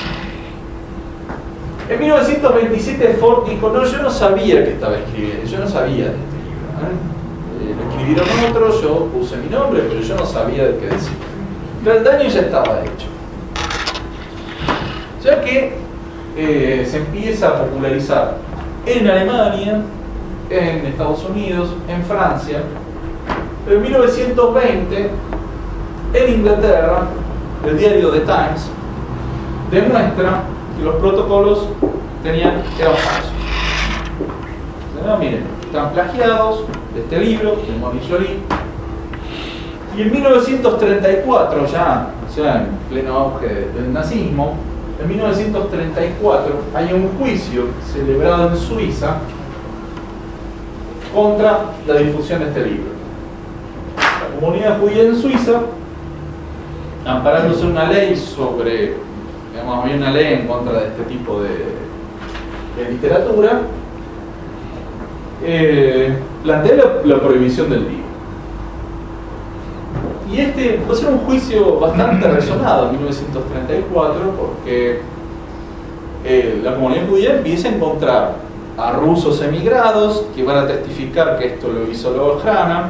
C: En 1927 Ford dijo, no, yo no sabía que estaba escribiendo, yo no sabía de este libro, lo escribieron otros, yo puse mi nombre, pero yo no sabía de qué decir. Pero el daño ya estaba hecho. Ya que se empieza a popularizar en Alemania, en Estados Unidos, en Francia. En 1920, en Inglaterra, el diario The Times demuestra que los protocolos eran falsos. No, miren, están plagiados de este libro, de Maurice Joly. Y en 1934, ya, o sea, en pleno auge del nazismo, en 1934 hay un juicio celebrado en Suiza contra la difusión de este libro. La comunidad judía en Suiza, amparándose en una ley sobre, digamos, había una ley en contra de este tipo de literatura, plantea la prohibición del libro. Y este va a ser un juicio bastante resonado en 1934, porque la comunidad judía empieza a encontrar a rusos emigrados que van a testificar que esto lo hizo Lord Hannah.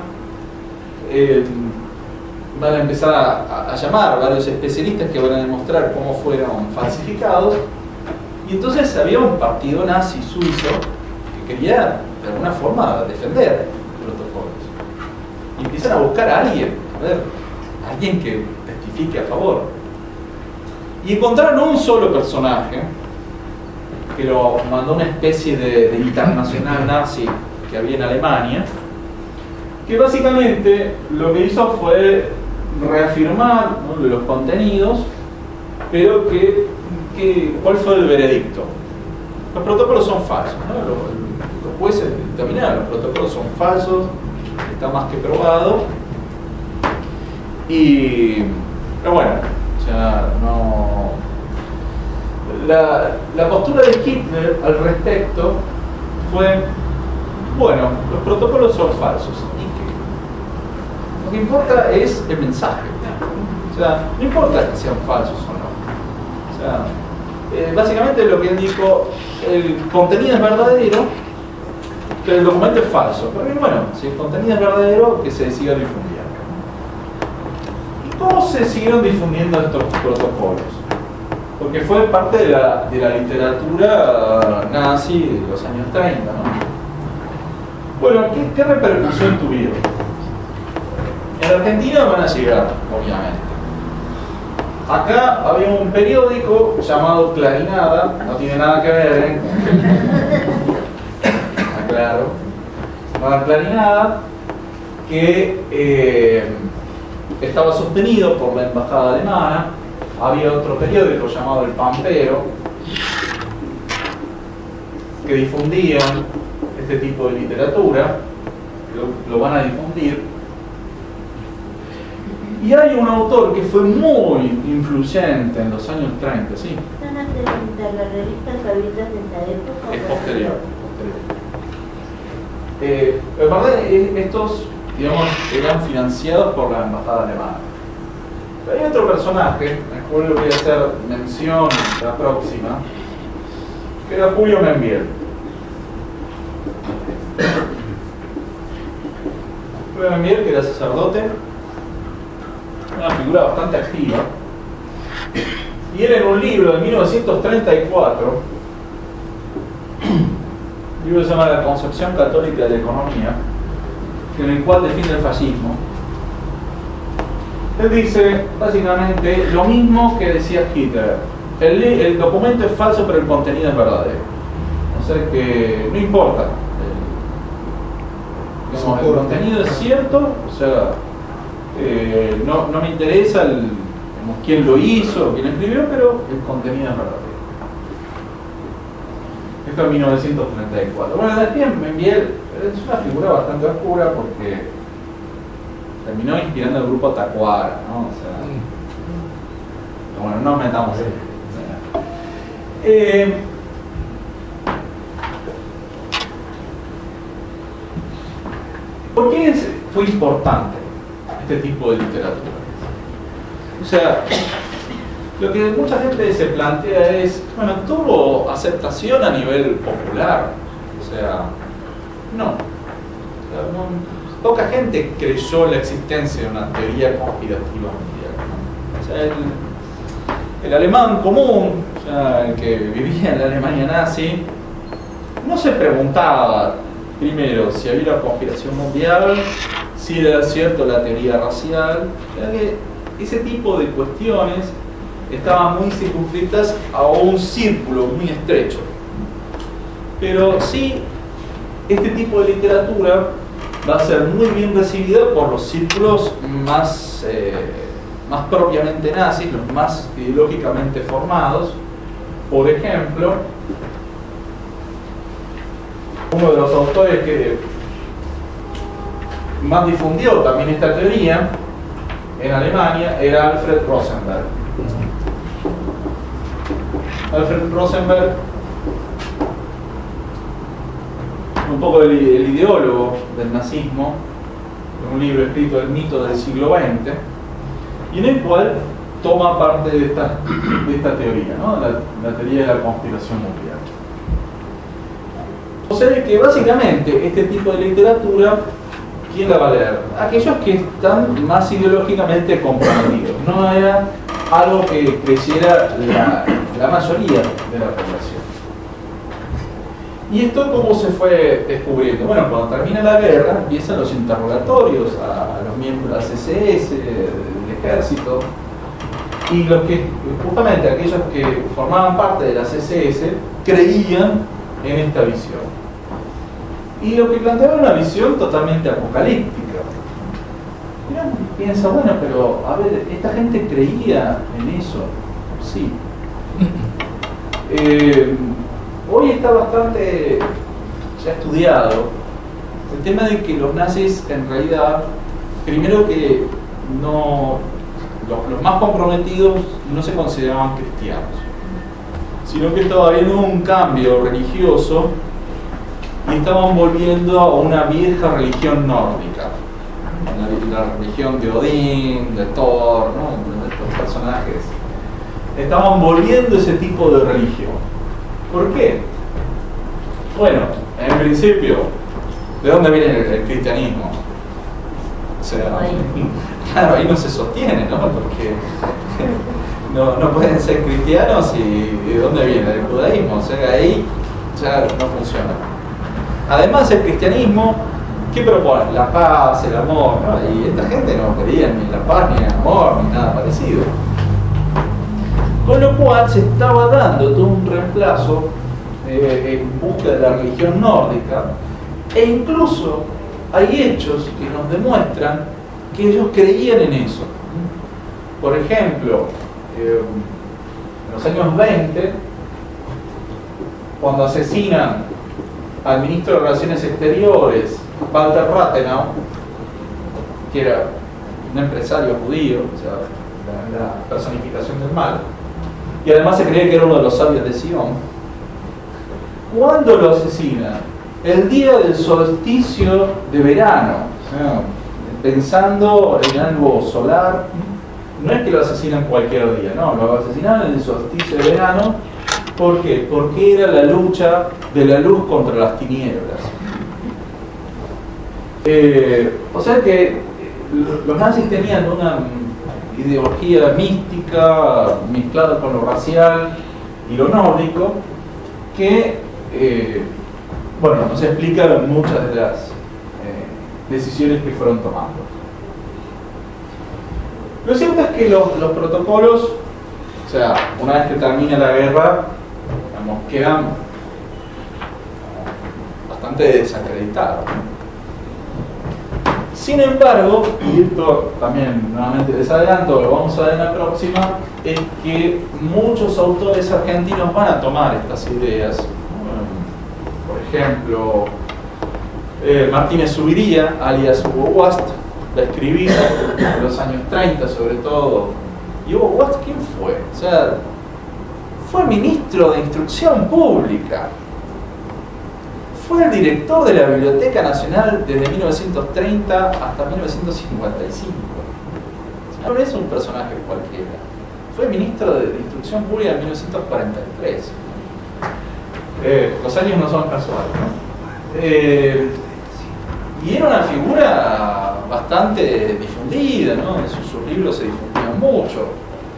C: Van a empezar a llamar a varios especialistas que van a demostrar cómo fueron falsificados. Y entonces había un partido nazi suizo que quería de alguna forma defender los protocolos. Y empiezan a buscar a alguien. A ver, alguien que testifique a favor. Y encontraron un solo personaje que lo mandó una especie de internacional nazi que había en Alemania, que básicamente lo que hizo fue reafirmar, ¿no?, los contenidos, pero ¿cuál fue el veredicto? Los protocolos son falsos, ¿no? Los jueces determinaron, los protocolos son falsos, está más que probado. Pero bueno, o sea, no. La postura de Hitler al respecto fue, bueno, los protocolos son falsos. ¿Y qué? Lo que importa es el mensaje. O sea, no importa que sean falsos o no. O sea, básicamente lo que él dijo, el contenido es verdadero, pero el documento es falso. Pero bueno, si el contenido es verdadero, que se siga difundiendo. ¿Y cómo se siguieron difundiendo estos protocolos? Porque fue parte de la literatura nazi de los años 30, ¿no? Bueno, ¿qué repercusión tuvieron? En Argentina van a llegar, obviamente. Acá había un periódico llamado Clarinada, no tiene nada que ver, ¿eh? Aclaro. Llamado Clarinada, que estaba sostenido por la embajada alemana. Había otro periódico llamado El Pampero, que difundían este tipo de literatura, lo van a difundir. Y hay un autor que fue muy influyente en los años 30, ¿sí?
F: ¿Están antes de la revista Fabritas de esa época?
C: Es posterior. En verdad, estos, digamos, eran financiados por la embajada alemana. Pero hay otro personaje, al cual le voy a hacer mención la próxima, que era Julio Membiel. Julio Membiel, que era sacerdote, una figura bastante activa, y él en un libro de 1934, un libro que se llama La Concepción Católica de la Economía, en el cual defiende el fascismo, él dice básicamente lo mismo que decía Hitler: el documento es falso pero el contenido es verdadero. O sea que no importa, el contenido es cierto, o sea, no me interesa quién lo hizo, quién lo escribió, pero el contenido es verdadero. Esto en 1934. Bueno, después Membiel es una figura bastante oscura porque terminó inspirando al grupo Tacuara, ¿no? O sea, bueno, no nos metamos en eso. ¿Por qué fue importante este tipo de literatura? O sea, lo que mucha gente se plantea es, bueno, ¿tuvo aceptación a nivel popular? O sea, no. Poca gente creyó en la existencia de una teoría conspirativa mundial, ¿no? O sea, el alemán común, o sea, el que vivía en la Alemania nazi, no se preguntaba primero si había una conspiración mundial, si era cierto la teoría racial. Ya que ese tipo de cuestiones estaban muy circunscritas a un círculo muy estrecho. Pero sí, este tipo de literatura va a ser muy bien recibida por los círculos más propiamente nazis, los más ideológicamente formados. Por ejemplo, uno de los autores que más difundió también esta teoría en Alemania era Alfred Rosenberg. Alfred Rosenberg, un poco el ideólogo del nazismo, en un libro escrito El mito del siglo XX, y en el cual toma parte de esta teoría, ¿no? la teoría de la conspiración mundial. O sea que básicamente este tipo de literatura, ¿quién la va a leer? Aquellos que están más ideológicamente comprometidos. No era algo que creyera la mayoría de la población. ¿Y esto cómo se fue descubriendo? Bueno, cuando termina la guerra empiezan los interrogatorios a los miembros de la CSS, del ejército, y los que, justamente aquellos que formaban parte de la CSS, creían en esta visión. Y lo que planteaba era una visión totalmente apocalíptica. Y piensa, bueno, pero a ver, ¿esta gente creía en eso? Sí. Hoy está bastante ya estudiado el tema de que los nazis en realidad, primero que no, los más comprometidos no se consideraban cristianos, sino que estaba habiendo un cambio religioso y estaban volviendo a una vieja religión nórdica, la religión de Odín, de Thor, ¿no? personajes estaban volviendo ese tipo de religión. ¿Por qué? Bueno, en principio, ¿de dónde viene el cristianismo? O sea, claro, ahí no se sostiene, ¿no? Porque no pueden ser cristianos y ¿de dónde viene? Del judaísmo, o sea, ahí ya no funciona. Además, el cristianismo, ¿qué propone? La paz, el amor, ¿no? Y esta gente no quería ni la paz, ni el amor, ni nada parecido. Con lo cual se estaba dando todo un reemplazo en busca de la religión nórdica, e incluso hay hechos que nos demuestran que ellos creían en eso. Por ejemplo, en los años 20, cuando asesinan al ministro de Relaciones Exteriores, Walter Rathenau, que era un empresario judío, o sea, la personificación del mal, y además se creía que era uno de los sabios de Sion. ¿Cuándo lo asesinan? El día del solsticio de verano, o sea, pensando en algo solar. No es que lo asesinan cualquier día, no, lo asesinaron en el solsticio de verano. ¿Por qué? Porque era la lucha de la luz contra las tinieblas. O sea que los nazis tenían una ideología mística mezclada con lo racial y lo nórdico que, bueno, nos explica muchas de las decisiones que fueron tomando. Lo cierto es que los protocolos, o sea, una vez que termina la guerra, digamos, quedan bastante desacreditados. Sin embargo, y esto también nuevamente les adelanto, lo vamos a ver en la próxima, es que muchos autores argentinos van a tomar estas ideas. Por ejemplo, Martínez Zuviría, alias Hugo Wast, va a escribir en los años 30 sobre todo. ¿Y Hugo Wast quién fue? O sea, fue ministro de Instrucción Pública. Fue el director de la Biblioteca Nacional desde 1930 hasta 1955. No es un personaje cualquiera. Fue ministro de Instrucción Pública en 1943. Los años no son casuales, ¿no? Y era una figura bastante difundida, ¿no? Sus libros se difundían mucho.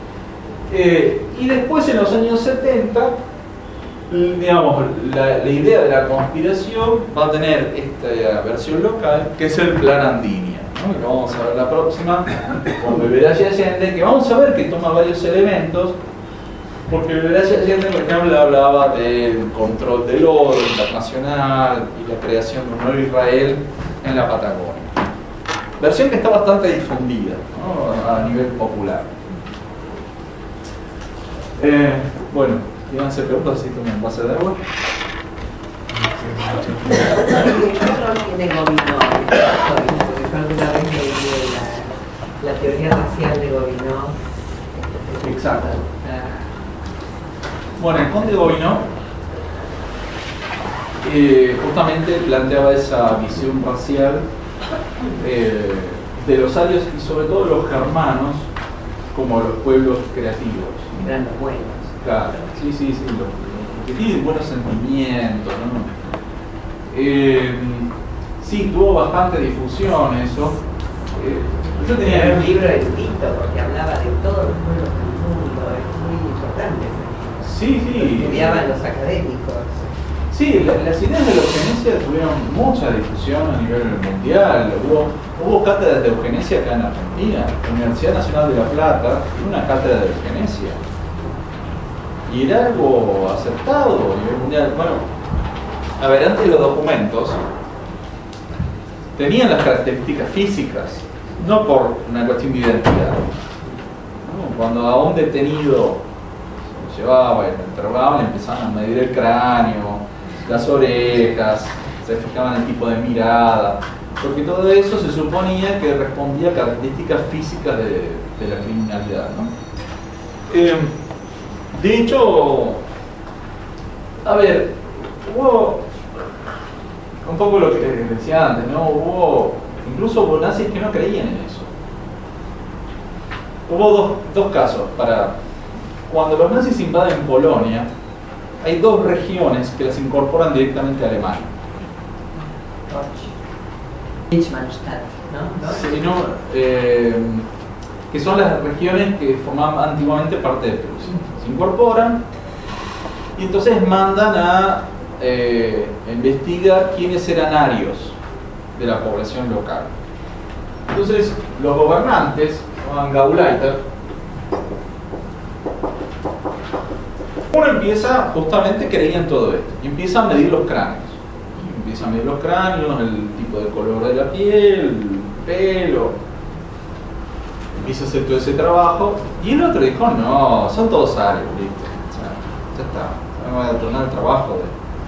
C: Y después, en los años 70, digamos, la idea de la conspiración va a tener esta versión local, que es el Plan Andinia, ¿no? Y lo vamos a ver la próxima con Bebelaye Allende, que vamos a ver que toma varios elementos, porque Bebelaye Allende, por ejemplo, hablaba del control del oro internacional y la creación de un nuevo Israel en la Patagonia. Versión que está bastante difundida, ¿no? A nivel popular. Bueno, iban a hacer preguntas, así que me pasa de agua.
G: ¿Qué rol tiene Gobineau? Porque yo alguna vez leí la teoría racial de Gobineau.
C: Exacto. Bueno, el conde Gobineau justamente planteaba esa visión racial de los arios y sobre todo los germanos como los pueblos creativos.
G: Eran los buenos.
C: Claro, sí, los que tienen buenos sentimientos, ¿no? Sí, tuvo bastante difusión eso. Yo tenía
G: Era un libro erudito porque hablaba de todos los pueblos del mundo, es muy importante.
C: Sí.
G: Estudiaban los académicos.
C: Sí, las ideas de la eugenesia tuvieron mucha difusión a nivel mundial. Hubo cátedras de eugenesia acá en Argentina. La Universidad Nacional de La Plata tiene una cátedra de eugenesia. Y era algo aceptado a nivel mundial. Bueno, a ver, antes los documentos tenían las características físicas, no por una cuestión de identidad. ¿No? Cuando a un detenido se lo llevaba y lo interrogaban, le empezaban a medir el cráneo, las orejas, se fijaban en el tipo de mirada, porque todo eso se suponía que respondía a características físicas de la criminalidad, ¿no? De hecho, a ver, hubo un poco lo que decía antes, ¿no? Incluso hubo nazis que no creían en eso. hubo dos casos. Cuando los nazis invaden Polonia, hay dos regiones que las incorporan directamente a Alemania.
G: Liechtenstein, ¿no?
C: Sí, que son las regiones que formaban antiguamente parte de Prusia. Se incorporan y entonces mandan a investigar quiénes eran arios de la población local. Entonces los gobernantes, llamaban Gauleiter, uno empieza, justamente creían todo esto, y empieza a medir los cráneos. Empieza a medir los cráneos, el tipo de color de la piel, el pelo. Empieza a hacer todo ese trabajo. Y el otro dijo, no, son todos arios, listo. O sea, ya está, no voy a tornar el trabajo.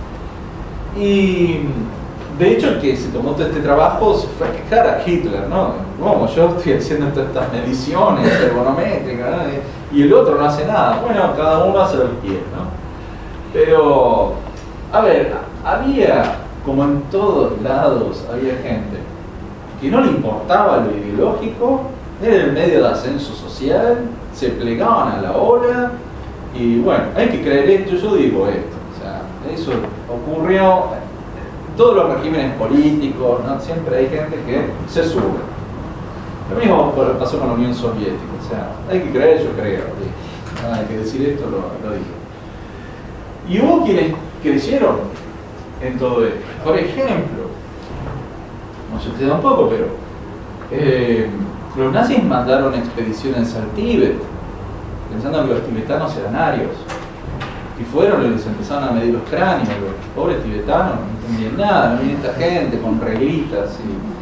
C: Y de hecho el que se tomó todo este trabajo se fue a quejar a Hitler, ¿no? Como yo estoy haciendo todas estas mediciones ergonométricas, ¿no? Y el otro no hace nada. Bueno, cada uno hace lo que quiere, ¿no? Pero, a ver, había, como en todos lados, había gente que no le importaba lo ideológico, era el medio de ascenso social, se plegaban a la ola, y bueno, hay que creer esto, yo digo esto. O sea, eso ocurrió en todos los regímenes políticos, ¿no? Siempre hay gente que se sube. Lo mismo pasó con la Unión Soviética. O sea, hay que creer, yo creo. Hay que decir esto, lo digo. Y hubo quienes creyeron en todo esto. Por ejemplo, no se te da un poco, pero los nazis mandaron expediciones al Tíbet, pensando que los tibetanos eran arios. Y fueron y les empezaron a medir los cráneos. Los pobres tibetanos no entendían nada, no venía esta gente con reglitas.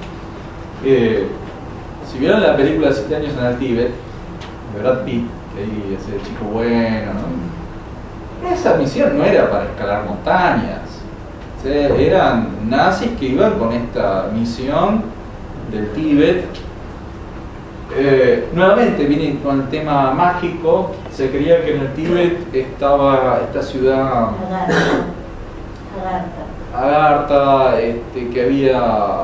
C: Si vieron la película 7 años en el Tíbet, de Brad Pitt, que ahí ese chico bueno, ¿no? Esa misión no era para escalar montañas. O sea, eran nazis que iban con esta misión del Tíbet. Nuevamente viene con el tema mágico. Se creía que en el Tíbet estaba esta ciudad Agartha, que había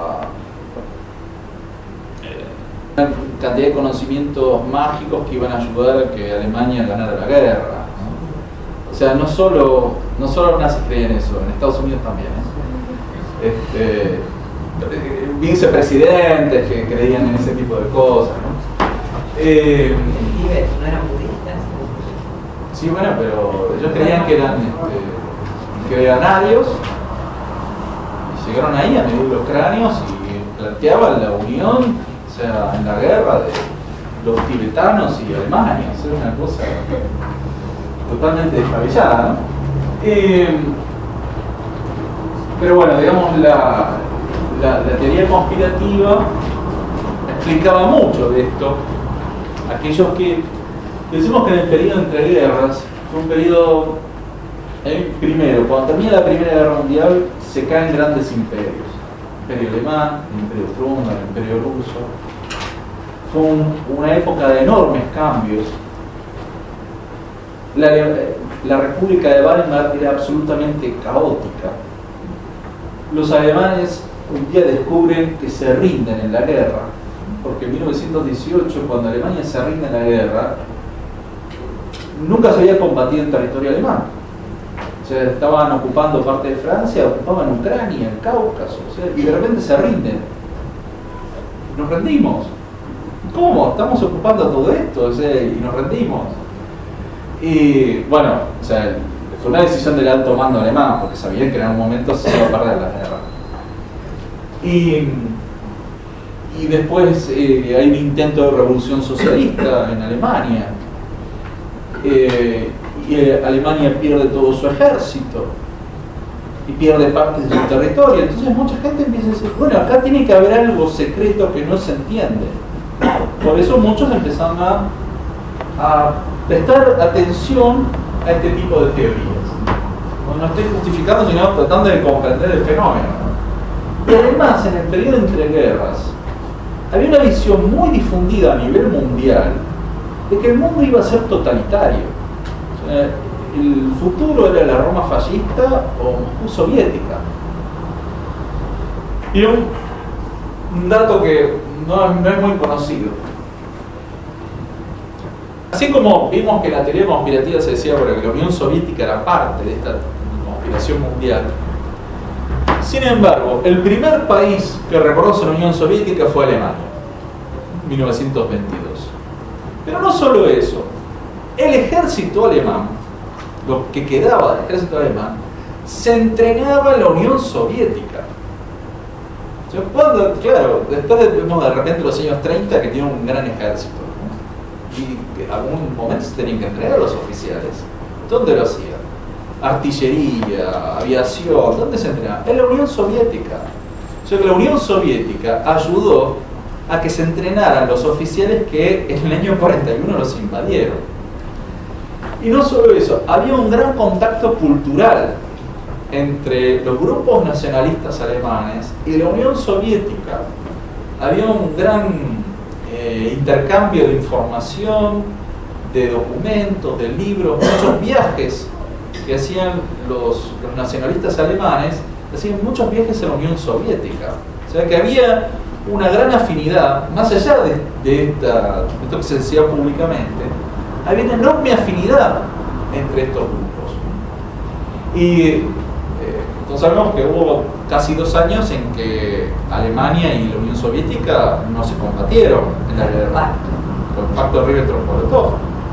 C: una cantidad de conocimientos mágicos que iban a ayudar a que Alemania ganara la guerra, ¿no? O sea, no solo los nazis creían eso, en Estados Unidos también, vicepresidentes que creían en ese tipo de cosas, ¿no?
G: ¿No eran budistas?
C: Sí, bueno, pero ellos creían que eran arios, y llegaron ahí a medir los cráneos y planteaban la unión, o sea, en la guerra de los tibetanos y Alemania. O sea, una cosa totalmente descabellada, ¿no? Pero bueno, digamos, la teoría conspirativa explicaba mucho de esto. Aquellos que decimos que en el periodo entre guerras fue un periodo, primero, cuando termina la Primera Guerra Mundial se caen grandes imperios. El Imperio Alemán, el Imperio Austrohúngaro, el Imperio Ruso. Fue una época de enormes cambios. La República de Weimar era absolutamente caótica. Los alemanes un día descubren que se rinden en la guerra, porque en 1918, cuando Alemania se rinde en la guerra, nunca se había combatido en territorio alemán. O sea, estaban ocupando parte de Francia, ocupaban Ucrania, el Cáucaso, o sea, y de repente se rinden. Nos rendimos. ¿Cómo? Estamos ocupando todo esto, o sea, y nos rendimos. Y bueno, o sea, fue una decisión del alto mando alemán, porque sabían que en algún momento se iba a perder la guerra. Y después hay un intento de revolución socialista en Alemania. Y Alemania pierde todo su ejército y pierde parte de su territorio. Entonces mucha gente empieza a decir, bueno, acá tiene que haber algo secreto que no se entiende. Por eso muchos empezaron a prestar atención a este tipo de teorías. No estoy justificando, sino tratando de comprender el fenómeno. Y además, en el periodo entre guerras, había una visión muy difundida a nivel mundial de que el mundo iba a ser totalitario. O sea, el futuro era la Roma fascista o Moscú soviética. Y un dato que no es muy conocido. Así como vimos que la teoría conspirativa se decía porque la Unión Soviética era parte de esta conspiración mundial, sin embargo, el primer país que reconoce la Unión Soviética fue Alemania, 1922. Pero no solo eso, el ejército alemán, lo que quedaba del ejército alemán, se entrenaba en la Unión Soviética. Claro, después vemos de repente los años 30 que tiene un gran ejército, ¿no? Y en algún momento se tenían que entrenar los oficiales. ¿Dónde lo hacían? Artillería, aviación, ¿dónde se entrenaba? En la Unión Soviética. O sea que la Unión Soviética ayudó a que se entrenaran los oficiales que en el año 41 los invadieron. Y no solo eso, había un gran contacto cultural entre los grupos nacionalistas alemanes y la Unión Soviética. Había un gran intercambio de información, de documentos, de libros, muchos viajes que hacían los nacionalistas alemanes, hacían muchos viajes en la Unión Soviética. O sea que había una gran afinidad, más allá de esto que se decía públicamente, había una enorme afinidad entre estos grupos. Y entonces sabemos que hubo casi 2 años en que Alemania y la Unión Soviética no se combatieron en la guerra, con el pacto de Ribbentrop-Molotov.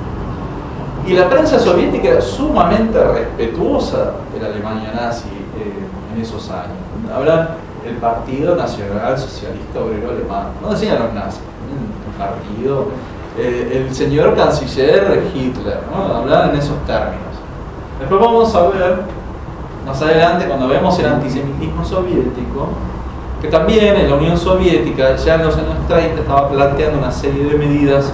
C: Y la prensa soviética era sumamente respetuosa de la Alemania nazi en esos años. Hablan del Partido Nacional Socialista Obrero Alemán, no decían los nazis, el partido, el señor canciller Hitler, ¿no? Hablaban en esos términos. Después vamos a ver más adelante, cuando vemos el antisemitismo soviético, que también en la Unión Soviética ya en los años 30 estaba planteando una serie de medidas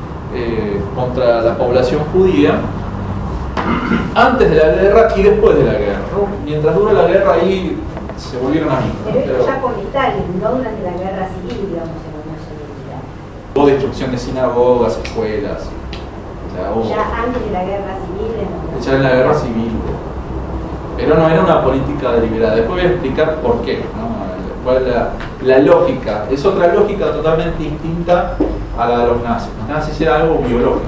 C: contra la población judía antes de la guerra y después de la guerra, ¿no? Mientras dura la guerra ahí se volvieron amigos.
A: Pero esto ya con Stalin, no durante la guerra civil, digamos, en la Unión Soviética.
C: Hubo destrucción de sinagogas, escuelas. O sea, hubo,
A: ya antes de la guerra civil.
C: Ya en la guerra civil. Pero no era una política deliberada. Después voy a explicar por qué, ¿no? Cuál es la lógica. Es otra lógica totalmente distinta a la de los nazis. Los nazis era algo biológico.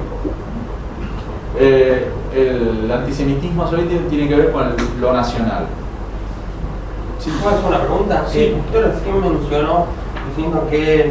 C: El antisemitismo soviético tiene que ver con lo nacional.
H: ¿Sí? ¿Puedo hacer una pregunta?
C: Sí.
H: Usted recién mencionó diciendo que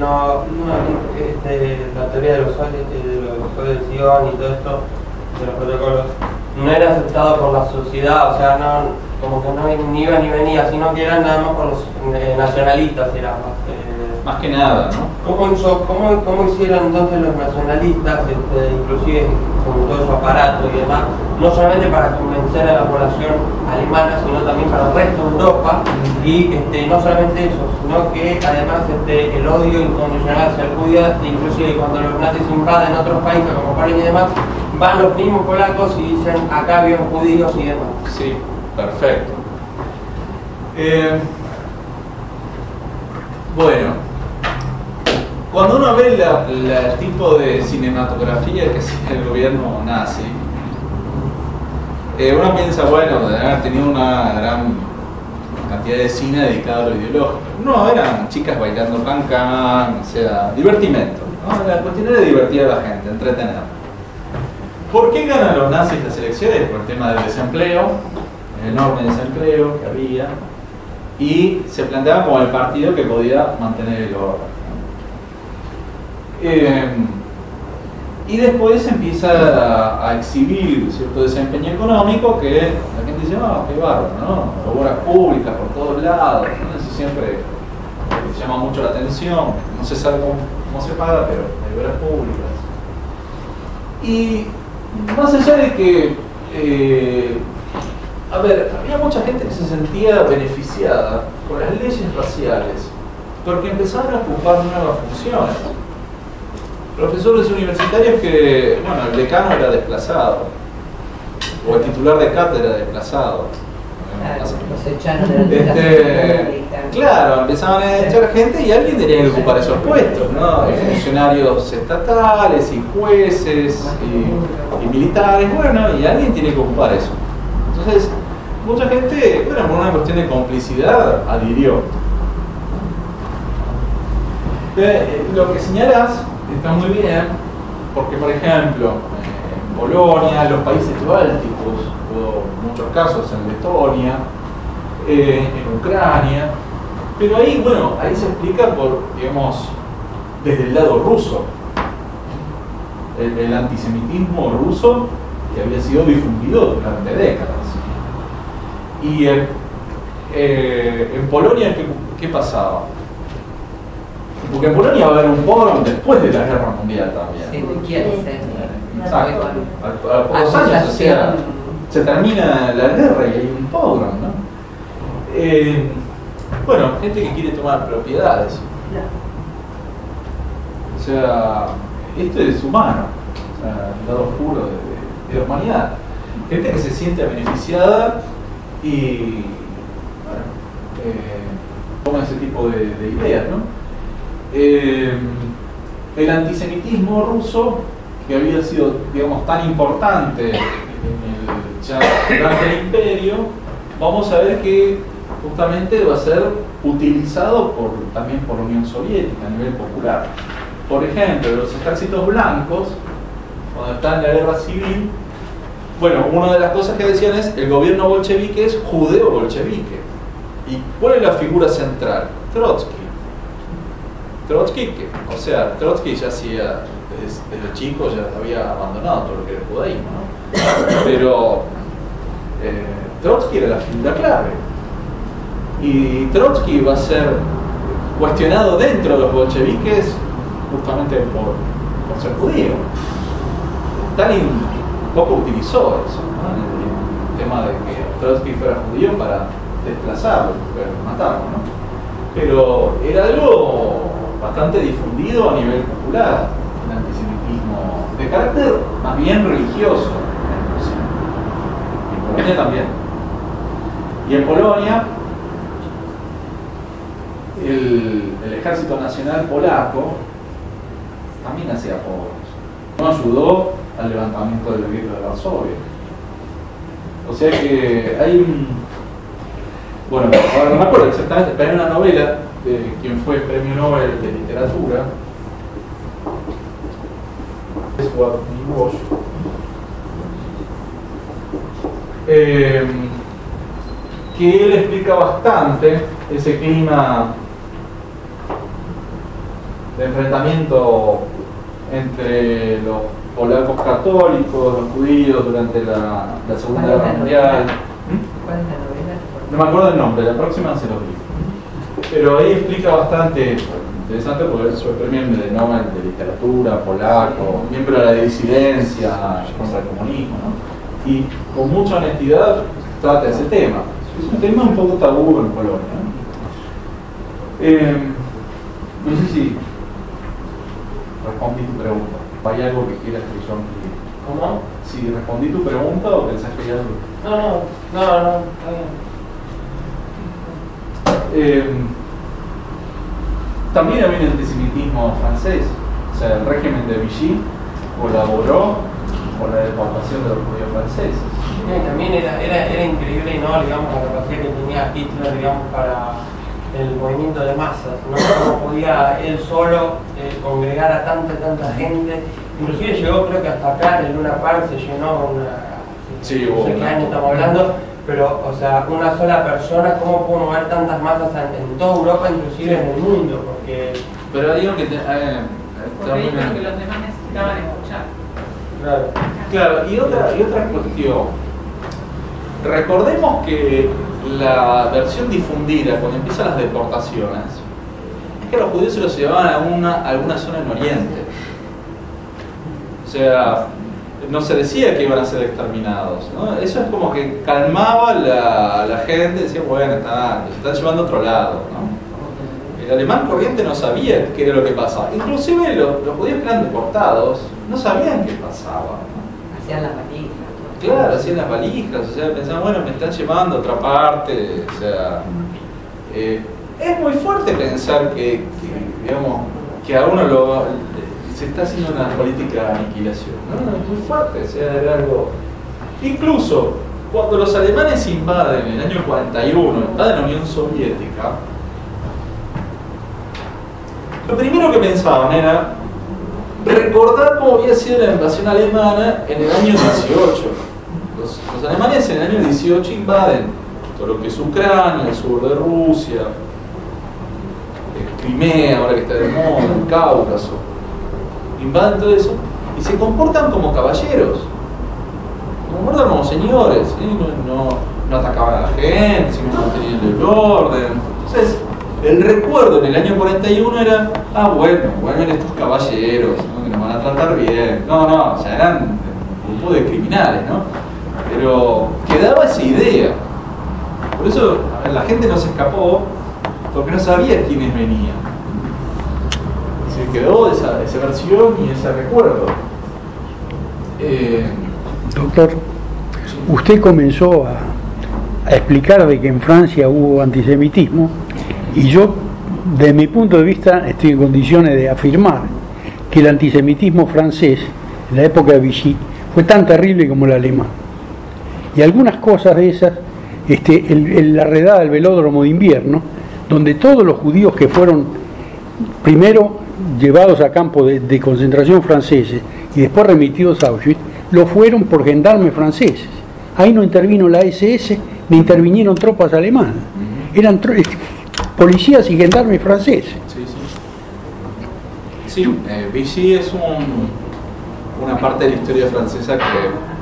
H: la teoría de los soles de Sion y todo esto, de los protocolos, no era aceptado por la sociedad, o sea, no, como que no ni iba ni venía, sino que eran nada más por los nacionalistas, era
C: más que nada, ¿no?
H: ¿Cómo hicieron entonces los nacionalistas, inclusive con todo su aparato y demás, no solamente para convencer a la población alemana, sino también para el resto de Europa, y no solamente eso, sino que además el odio incondicional hacia el judío, inclusive cuando los nazis invaden otros países como Polonia y demás, van los mismos polacos y dicen acá viven judíos y demás?
C: Sí, perfecto. Bueno, cuando uno ve el tipo de cinematografía que hacía el gobierno nazi, uno piensa, bueno, de haber tenido una gran cantidad de cine dedicado a lo ideológico. No, eran chicas bailando can-can, o sea, divertimento, ¿no? La cuestión era divertir a la gente, entretener. ¿Por qué ganan los nazis las elecciones? Por el tema del desempleo, el enorme desempleo que había, y se planteaba como el partido que podía mantener el orden. Y después empieza a exhibir cierto desempeño económico que la gente dice, ah, qué bárbaro, ¿no? Obras públicas por todos lados, ¿no? Eso siempre llama mucho la atención, no se sabe cómo se paga, pero hay obras públicas. Y más allá de que, había mucha gente que se sentía beneficiada por las leyes raciales, porque empezaron a ocupar nuevas funciones. Profesores universitarios que, bueno, el decano era desplazado, o el titular de cátedra era desplazado.
G: Los echaron de la educación pública.
C: Claro, empezaban a echar gente y alguien tenía que ocupar esos puestos, ¿no? Funcionarios estatales y jueces y militares, bueno, y alguien tiene que ocupar eso. Entonces, mucha gente, bueno, por una cuestión de complicidad, adhirió. Lo que señalas está muy bien, Porque, por ejemplo, en Polonia, los países bálticos, hubo muchos casos en Letonia, en Ucrania, pero ahí, bueno, ahí se explica por, digamos, desde el lado ruso, el antisemitismo ruso que había sido difundido durante décadas. Y en Polonia, ¿qué pasaba? Porque en Polonia va a haber un pogrom después de la Guerra Mundial también.
G: Sí, de quién ser.
C: Exacto. A pocos años, o sea, se termina la guerra y hay un pogrom, ¿no? Bueno, gente que quiere tomar propiedades. O sea, esto es humano, o sea, el lado oscuro de la humanidad. Gente que se siente beneficiada y bueno, toma ese tipo de ideas, ¿no? El antisemitismo ruso, que había sido, digamos, tan importante ya durante el imperio, vamos a ver que justamente va a ser utilizado también por la Unión Soviética a nivel popular. Por ejemplo, los ejércitos blancos, cuando están en la guerra civil, bueno, una de las cosas que decían es el gobierno bolchevique es judeo-bolchevique. ¿Y cuál es la figura central? Trotsky. O sea, Trotsky ya hacía, desde chico ya había abandonado todo lo que era el judaísmo, ¿no? Pero Trotsky era la figura clave. Y Trotsky va a ser cuestionado dentro de los bolcheviques justamente por ser judío. Stalin poco utilizó eso, ¿no? El tema de que Trotsky fuera judío para desplazarlo, matarlo, ¿no? Pero era algo bastante difundido a nivel popular, el antisemitismo de carácter más bien religioso en Polonia también. Y en Polonia el Ejército Nacional Polaco también hacía pogros. No ayudó al levantamiento del gueto de Varsovia. O sea que hay un... Bueno, ahora no me acuerdo exactamente, pero hay una novela de quien fue Premio Nobel de Literatura, Edward Nimoy, que él explica bastante ese clima de enfrentamiento entre los polacos católicos, los judíos durante la Segunda Guerra Mundial.
G: ¿Cuál es la novela?
C: No me acuerdo el nombre, la próxima se lo digo. Pero ahí explica bastante, interesante porque él fue premio Nobel de Literatura, polaco, miembro de la disidencia contra el comunismo, ¿no? Y con mucha honestidad trata ese tema. Es un tema un poco tabú en Polonia, ¿no? No sé si respondí tu pregunta. ¿Hay algo que quieras que yo amplíe?
H: ¿Cómo?
C: Si respondí tu pregunta o pensás que hay algo.
H: No, está bien.
C: También había un antisemitismo francés, o sea, el régimen de Vichy colaboró con la deportación de los judíos franceses.
H: También era increíble, ¿no? Digamos, la capacidad que tenía Hitler, digamos, para el movimiento de masas, ¿no? Cómo podía él solo congregar a tanta gente. Inclusive llegó, creo que hasta acá, en Luna Park se llenó una...
C: Sí,
H: no sé qué año estamos hablando, pero, o sea, una sola persona, ¿cómo pudo mover tantas masas en toda Europa, inclusive en el mundo? Porque...
C: Pero digo que...
I: porque dijo que los demás necesitaban escuchar.
C: Claro, y otra cuestión. Recordemos que la versión difundida cuando empiezan las deportaciones es que los judíos se los llevaban a alguna zona en Oriente. O sea, no se decía que iban a ser exterminados, ¿no? Eso es como que calmaba a la gente, decía, bueno, se están llevando a otro lado, ¿no? El alemán corriente no sabía qué era lo que pasaba. Inclusive los judíos que eran deportados no sabían qué pasaba, ¿no?
G: Hacían las valijas.
C: Claro, hacían las valijas, o sea, pensaban, bueno, me están llevando a otra parte, o sea... es muy fuerte pensar que digamos, que a uno se está haciendo una política de aniquilación, ¿no? Es muy fuerte, o sea, era algo... Incluso, cuando los alemanes invaden en el año 41, invaden la Unión Soviética, lo primero que pensaban era recordar cómo había sido la invasión alemana en el año 18. Los alemanes en el año 18 invaden todo lo que es Ucrania, el sur de Rusia, Crimea, ahora que está de moda, el Cáucaso. Invaden todo eso y se comportan como caballeros, se comportan como señores, ¿sí? No atacaban a la gente, sino mantenían el orden. Entonces, el recuerdo en el año 41 era, vuelven estos caballeros, ¿no? Que nos van a tratar bien. No, ya eran un grupo de criminales, ¿no? Pero quedaba esa idea. Por eso la gente no se escapó, porque no sabía quiénes venían. Se quedó esa versión y ese recuerdo.
B: Doctor, usted comenzó a explicar de que en Francia hubo antisemitismo, y yo, desde mi punto de vista, estoy en condiciones de afirmar que el antisemitismo francés, en la época de Vichy, fue tan terrible como el alemán. Y algunas cosas de esas, la redada del velódromo de invierno, donde todos los judíos que fueron primero llevados a campos de concentración franceses y después remitidos a Auschwitz, lo fueron por gendarmes franceses. Ahí no intervino la SS, ni intervinieron tropas alemanas. Eran policías y gendarmes franceses.
C: Sí, Vichy es una parte de la historia francesa que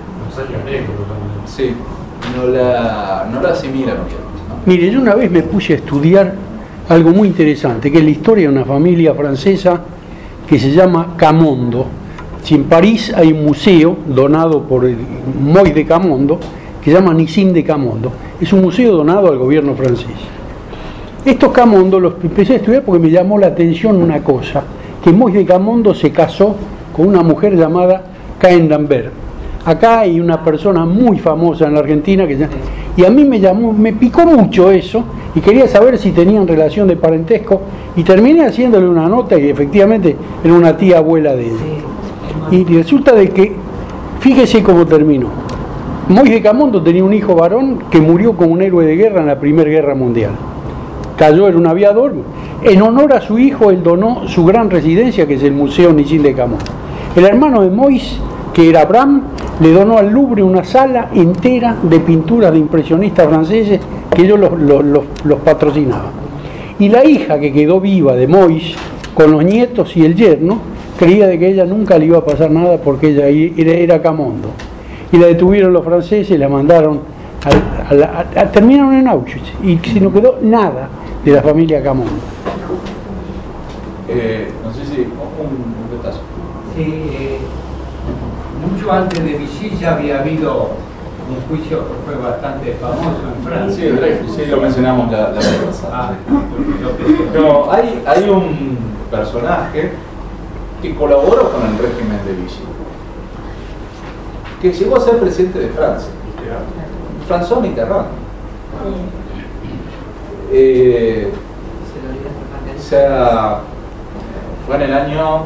C: sí, no la asimilan bien, ¿no?
B: Mire, yo una vez me puse a estudiar algo muy interesante, que es la historia de una familia francesa que se llama Camondo. Si en París hay un museo donado por el Moy de Camondo, que se llama Nissim de Camondo. Es un museo donado al gobierno francés. Estos Camondo los empecé a estudiar porque me llamó la atención una cosa, que Moy de Camondo se casó con una mujer llamada Caen Lambert. Acá hay una persona muy famosa en la Argentina y a mí me picó mucho eso y quería saber si tenían relación de parentesco, y terminé haciéndole una nota y efectivamente era una tía abuela de ella. Y resulta de que, fíjese cómo terminó. Moy de Camondo tenía un hijo varón que murió como un héroe de guerra en la Primera Guerra Mundial. Cayó, era un aviador. En honor a su hijo, él donó su gran residencia, que es el Museo Nissim de Camondo. El hermano de Mois, que era Bram, le donó al Louvre una sala entera de pinturas de impresionistas franceses que ellos los patrocinaban. Y la hija que quedó viva de Mois, con los nietos y el yerno, creía de que ella nunca le iba a pasar nada porque ella era Camondo. Y la detuvieron los franceses y la mandaron terminaron en Auschwitz, y si no quedó nada de la familia Camondo.
C: No sé si un detalle.
J: Sí, mucho antes de Vichy ya había habido un juicio que fue bastante famoso en Francia.
C: Sí, lo mencionamos la vez pasada. Pero hay un personaje que colaboró con el régimen de Vichy, que llegó a ser presidente de Francia, François Mitterrand. O sea, fue en el año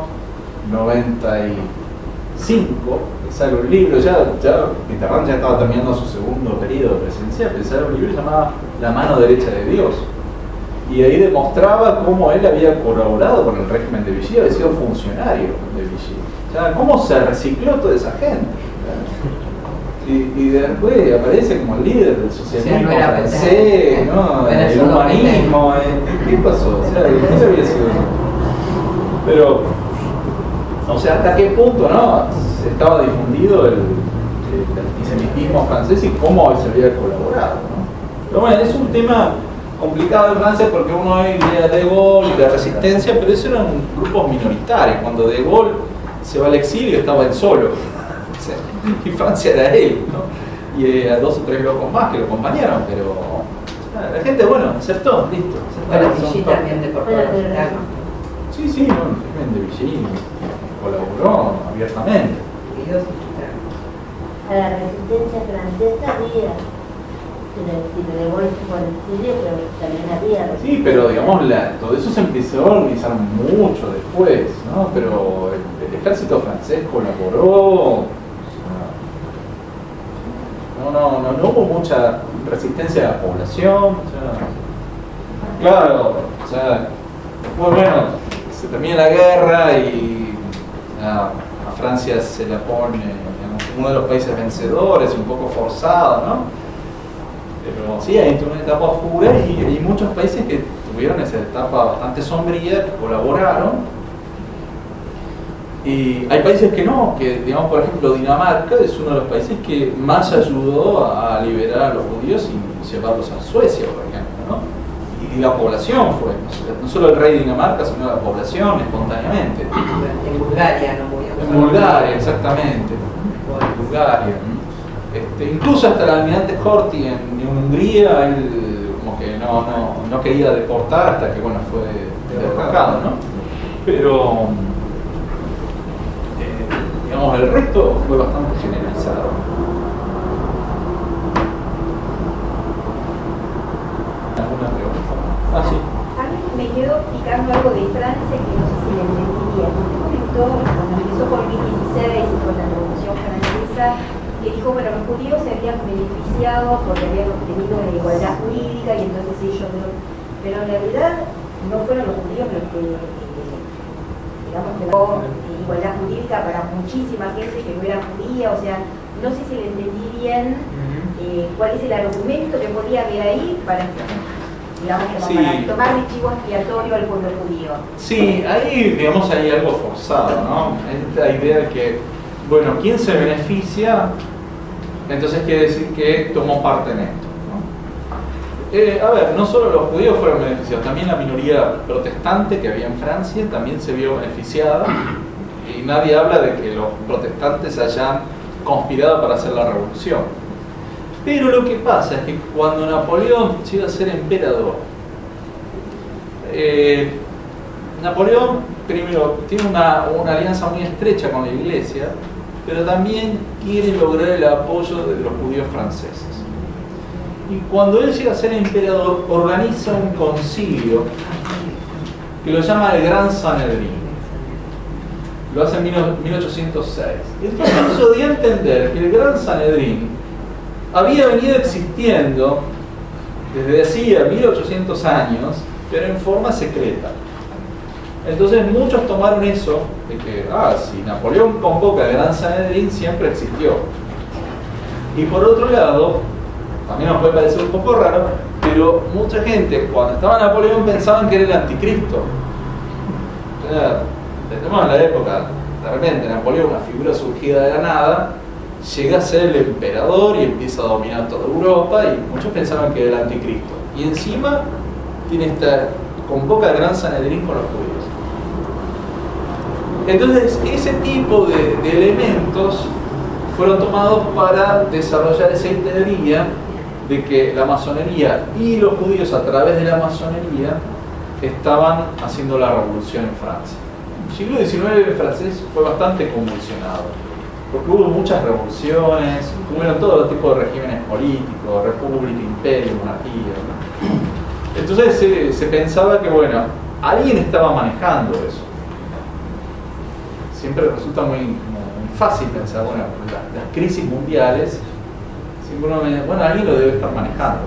C: 95 que sale un libro, ya Mitterrand ya estaba terminando su segundo periodo presidencial, pero sale un libro que se llamaba La mano derecha de Dios, y ahí demostraba cómo él había colaborado con el régimen de Vichy, había sido funcionario de Vichy, o sea, cómo se recicló toda esa gente. Y después aparece como el líder del socialismo francés, ¿no? El humanismo, ¿qué pasó? O sea, ¿qué había sido? Pero, o sea, ¿hasta qué punto, no? Estaba difundido el antisemitismo francés y cómo se había colaborado, ¿no? Pero bueno, es un tema complicado en Francia porque uno hay idea de Gaulle y de resistencia, pero eso eran grupos minoritarios. Cuando De Gaulle se va al exilio estaba él solo. Y Francia era él, ¿no? Y a 2 o 3 locos más que lo acompañaron, pero la gente, bueno, aceptó, listo.
G: Bueno, Vichy también deportó.
C: Sí, el régimen de Vichy colaboró abiertamente.
F: A la resistencia francesa había, si De Gaulle fue al exilio, pero también había.
C: Sí, pero digamos, todo eso se empezó a organizar mucho después, ¿no? Pero el ejército francés colaboró. No hubo mucha resistencia de la población, o sea, claro, o sea, después, bueno, se termina la guerra y a Francia se la pone en uno de los países vencedores, un poco forzado, ¿no? Pero sí, hay una etapa oscura y hay muchos países que tuvieron esa etapa bastante sombría, que colaboraron. Y hay países que no, que digamos por ejemplo Dinamarca es uno de los países que más ayudó a liberar a los judíos y llevarlos a Suecia, por ejemplo, ¿no? Y la población fue, no solo el rey de Dinamarca, sino la población espontáneamente.
G: En Bulgaria, no muy
C: En Bulgaria, exactamente. En Bulgaria. Incluso hasta el almirante Horthy en Hungría, él como que no quería deportar hasta que bueno fue derrocado, ¿no? Pero digamos, el resto fue bastante generalizado. ¿Alguna pregunta? Ah, sí.
A: A mí me quedó picando algo de Francia que no sé si le entendí bien. Usted comentó cuando empezó por 2016 y con la Revolución Francesa, que dijo, bueno, los judíos se habían beneficiado porque habían obtenido la igualdad jurídica y entonces ellos no. Pero en realidad no fueron los judíos los que, digamos, que la igualdad jurídica para muchísima gente que no era judía, o sea, no sé si le entendí bien cuál es el argumento que podía haber ahí para, digamos,
C: Sí.
A: para tomar de chivo expiatorio al pueblo judío.
C: Sí, ahí digamos hay algo forzado, ¿no? Esta idea de que, bueno, ¿quién se beneficia? Entonces quiere decir que tomó parte en esto, ¿no? A ver, no solo los judíos fueron beneficiados, también la minoría protestante que había en Francia también se vio beneficiada, y nadie habla de que los protestantes hayan conspirado para hacer la revolución. Pero lo que pasa es que cuando Napoleón llega a ser emperador, Napoleón primero tiene una alianza muy estrecha con la Iglesia, pero también quiere lograr el apoyo de los judíos franceses. Y cuando él llega a ser emperador, organiza un concilio que lo llama el Gran Sanedrín. Lo hace en 1806. Y entonces eso dio a entender que el Gran Sanedrín había venido existiendo desde hacía 1800 años, pero en forma secreta. Entonces muchos tomaron eso de que, si Napoleón convoca el Gran Sanedrín, siempre existió. Y por otro lado, también nos puede parecer un poco raro, pero mucha gente cuando estaba Napoleón pensaban que era el anticristo. Tenemos en la época, de repente Napoleón, una figura surgida de la nada, llega a ser el emperador y empieza a dominar toda Europa y muchos pensaban que era el anticristo. Y encima convoca el Gran Sanedrín con los judíos. Entonces ese tipo de elementos fueron tomados para desarrollar esa teoría de que la masonería y los judíos a través de la masonería estaban haciendo la revolución en Francia. El siglo XIX francés fue bastante convulsionado, porque hubo muchas revoluciones, hubieron todo tipo de regímenes políticos, república, imperio, monarquía, ¿no? Entonces se pensaba que, bueno, alguien estaba manejando eso. Siempre resulta muy fácil pensar, bueno, las crisis mundiales, siempre uno me dice, bueno, alguien lo debe estar manejando.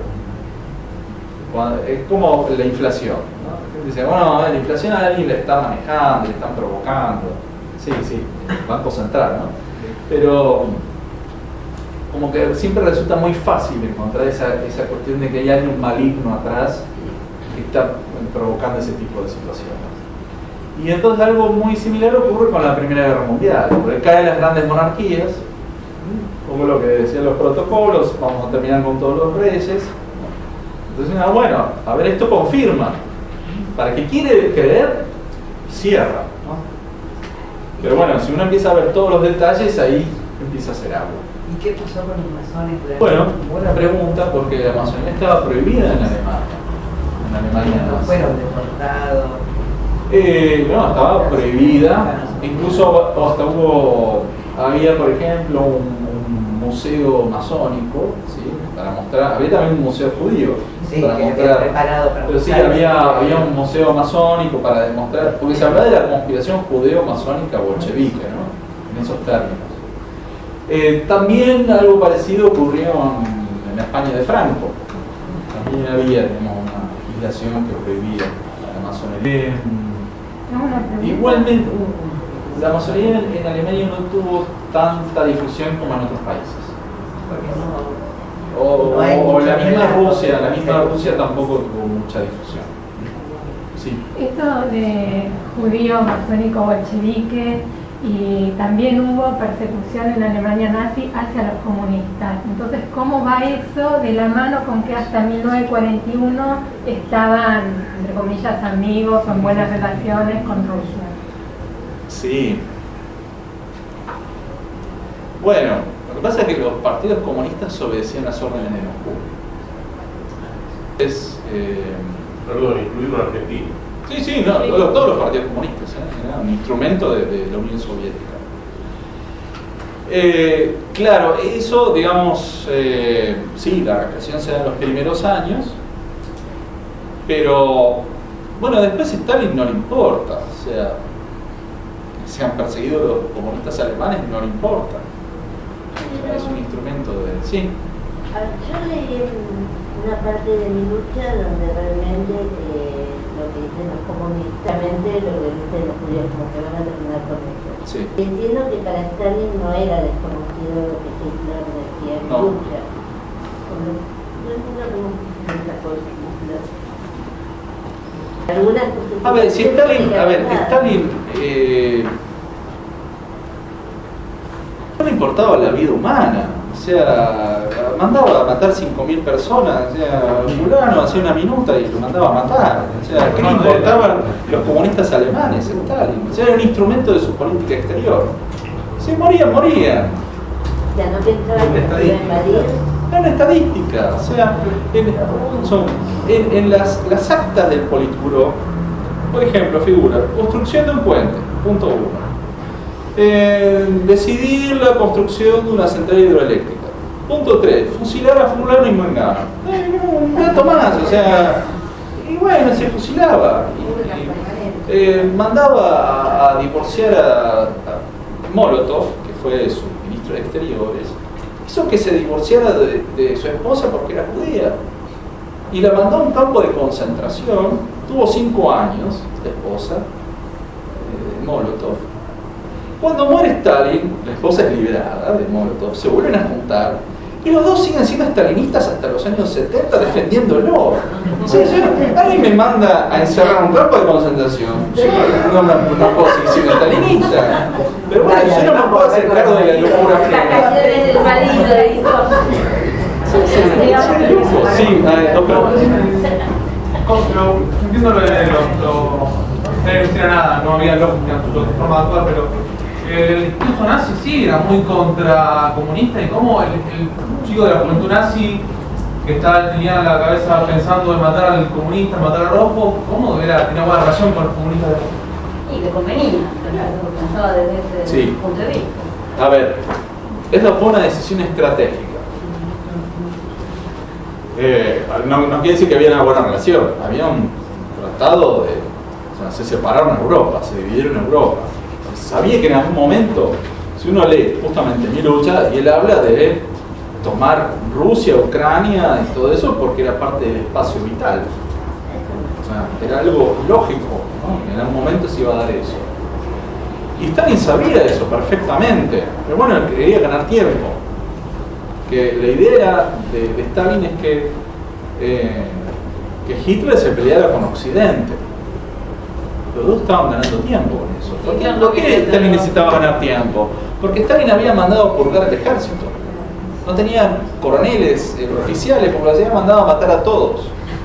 C: Es como la inflación, ¿no? Dice, bueno, la inflación a alguien le está manejando, le están provocando. Sí, Banco Central, ¿no? Pero como que siempre resulta muy fácil encontrar esa cuestión de que hay alguien maligno atrás que está provocando ese tipo de situaciones. Y entonces algo muy similar ocurre con la Primera Guerra Mundial, porque caen las grandes monarquías, como lo que decían los protocolos, vamos a terminar con todos los reyes. Entonces, bueno, a ver, esto confirma. Para que quiere creer, cierra, ¿no? Pero bueno, si uno empieza a ver todos los detalles, ahí empieza a hacer algo.
G: ¿Y qué pasó con los masones?
C: Bueno, buena pregunta, porque la masonería estaba prohibida en Alemania. En Alemania
G: no fueron deportados.
C: No, estaba prohibida. Incluso hasta había, por ejemplo, un museo masónico, ¿sí? Para mostrar. Había también un museo judío.
G: Sí,
C: para
G: que
C: mostrar.
G: Preparado para
C: pero sí, había un museo masónico para demostrar, porque se habla de la conspiración judeo-masónica bolchevique, ¿no? En esos términos. También algo parecido ocurrió en España de Franco. También había, digamos, una legislación que prohibía la masonería. Igualmente, la masonería en Alemania no tuvo tanta difusión como en otros países. O la misma Rusia tampoco tuvo mucha difusión. Sí.
K: Esto de judío, masónico, bolchevique, y también hubo persecución en Alemania nazi hacia los comunistas. Entonces, ¿cómo va eso de la mano con que hasta 1941 estaban, entre comillas, amigos o en buenas relaciones con Rusia?
C: Sí. Bueno, lo que pasa es que los partidos comunistas obedecían las órdenes de Moscú.
L: Perdón, incluido en Argentina.
C: Sí, no, todos los partidos comunistas, era un instrumento de la Unión Soviética. Claro, eso, digamos, sí, la represión se da en los primeros años, pero, bueno, después a Stalin no le importa, o sea, que sean perseguidos los comunistas alemanes no le importa. Es un instrumento de... Sí.
F: Yo leí una parte de mi lucha donde realmente lo que dicen los comunistas, lo que dicen los judíos, como que van a terminar con eso.
C: Sí.
F: Entiendo que para Stalin no era desconocido lo que Hitler decía en
C: No.
F: lucha. No entiendo cómo esa cosa. Algunas cosas.
C: A ver, si Stalin, no le importaba la vida humana, o sea, mandaba a matar 5.000 personas, o sea, fulano hacía una minuta y lo mandaba a matar, o sea, ¿qué le importaban los comunistas alemanes, Stalin? O sea, era un instrumento de su política exterior. Si morían.
F: Ya no pensaba que se iba a invadir.
C: Era una estadística, o sea, en las actas del Politburó, por ejemplo, figura construcción de un puente, punto 1. Decidir la construcción de una central hidroeléctrica. Punto 3. Fusilar a fulano y mengano. Un dato más, o sea, y bueno, se fusilaba. Mandaba a divorciar a Molotov, que fue su ministro de Exteriores, hizo que se divorciara de su esposa porque era judía. Y la mandó a un campo de concentración. Tuvo 5 años, la esposa, Molotov. Cuando muere Stalin, la esposa es liberada de Molotov, se vuelven a juntar y los dos siguen siendo stalinistas hasta los años 70 defendiéndolo. Sí, alguien me manda a encerrar un campo de concentración, yo no puedo seguir siendo stalinista, pero bueno, yo no me puedo hacer cargo de la locura Sí,
E: entiendo lo de no decía nada, no había lógica en su forma de actuar, pero el discurso nazi sí era muy contracomunista y cómo el chico de la juventud nazi que tenía la cabeza pensando en matar al comunista, matar al rojo, cómo tenía buena relación con los comunistas de...
D: Y que convenía, pensaba desde ese punto de vista.
C: A ver, esa fue una decisión estratégica. No quiere decir que había una buena relación, había un tratado de... O sea, se separaron en Europa, se dividieron en Europa. Sabía que en algún momento, si uno lee justamente Mi lucha, y él habla de tomar Rusia, Ucrania y todo eso porque era parte del espacio vital. O sea, era algo lógico, ¿no? En algún momento se iba a dar eso. Y Stalin sabía eso perfectamente, pero bueno, él quería ganar tiempo. Que la idea de Stalin es que Hitler se peleara con Occidente. Los dos estaban ganando tiempo con eso. ¿Por qué Stalin necesitaba ganar tiempo? Porque Stalin había mandado a purgar al ejército. No tenía coroneles oficiales, porque los había mandado a matar a todos.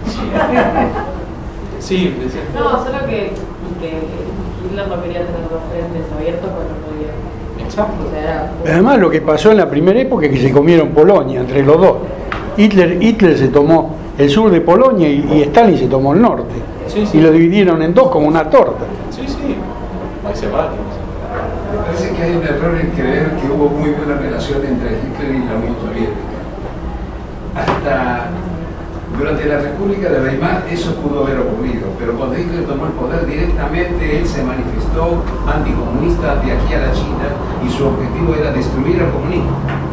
C: Sí, decía.
I: No, solo que Hitler no quería tener los frentes abiertos con los gobiernos.
C: Exacto.
I: O sea,
B: Además, lo que pasó en la primera época es que se comieron Polonia entre los dos. Hitler se tomó el sur de Polonia y Stalin se tomó el norte.
C: Sí, sí.
B: Y lo dividieron en dos como una torta.
C: Sí. Ahí se va.
M: Me parece que hay un error en creer que hubo muy buena relación entre Hitler y la Unión Soviética. Hasta durante la República de Weimar eso pudo haber ocurrido, pero cuando Hitler tomó el poder directamente él se manifestó anticomunista de aquí a la China y su objetivo era destruir el comunismo.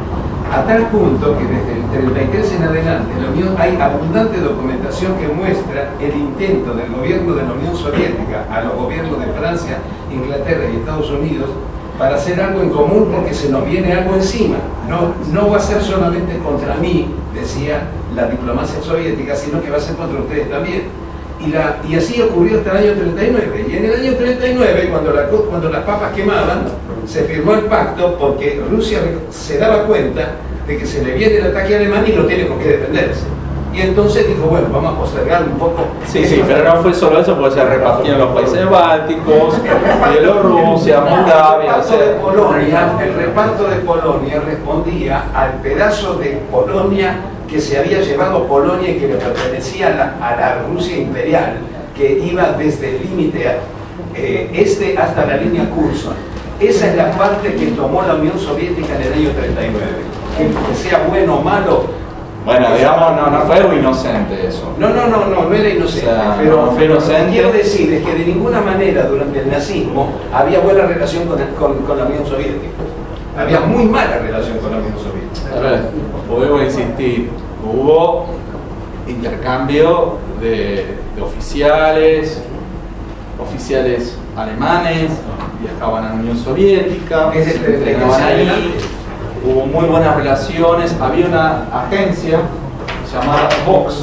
M: A tal punto que desde el 33 en adelante hay abundante documentación que muestra el intento del gobierno de la Unión Soviética a los gobiernos de Francia, Inglaterra y Estados Unidos para hacer algo en común porque se nos viene algo encima. No va a ser solamente contra mí, decía la diplomacia soviética, sino que va a ser contra ustedes también. Y así ocurrió hasta el año 39. Y en el año 39, cuando las papas quemaban, se firmó el pacto porque Rusia se daba cuenta de que se le viene el ataque alemán y no tiene por qué defenderse. Y entonces dijo, bueno, vamos a postergar un poco.
C: Sí, pero no fue solo eso, porque se repartían los países bálticos, Bielorrusia, Moldavia.
M: El reparto de Polonia respondía al pedazo de Polonia que se había llevado Polonia y que le pertenecía a la Rusia imperial, que iba desde el límite este hasta la línea Curzon. Esa es la parte que tomó la Unión Soviética en el año 39. Que sea bueno o malo.
C: Bueno, digamos, no fue inocente eso.
M: No era inocente.
C: O sea,
M: pero
C: no fue inocente.
M: Lo que quiero decir es que de ninguna manera durante el nazismo había buena relación con la Unión Soviética. Había muy mala relación con la Unión Soviética.
C: A ver, vuelvo a insistir, hubo intercambio de oficiales alemanes, viajaban a la Unión Soviética, entrenaban ahí, hubo muy buenas relaciones, había una agencia llamada Vox,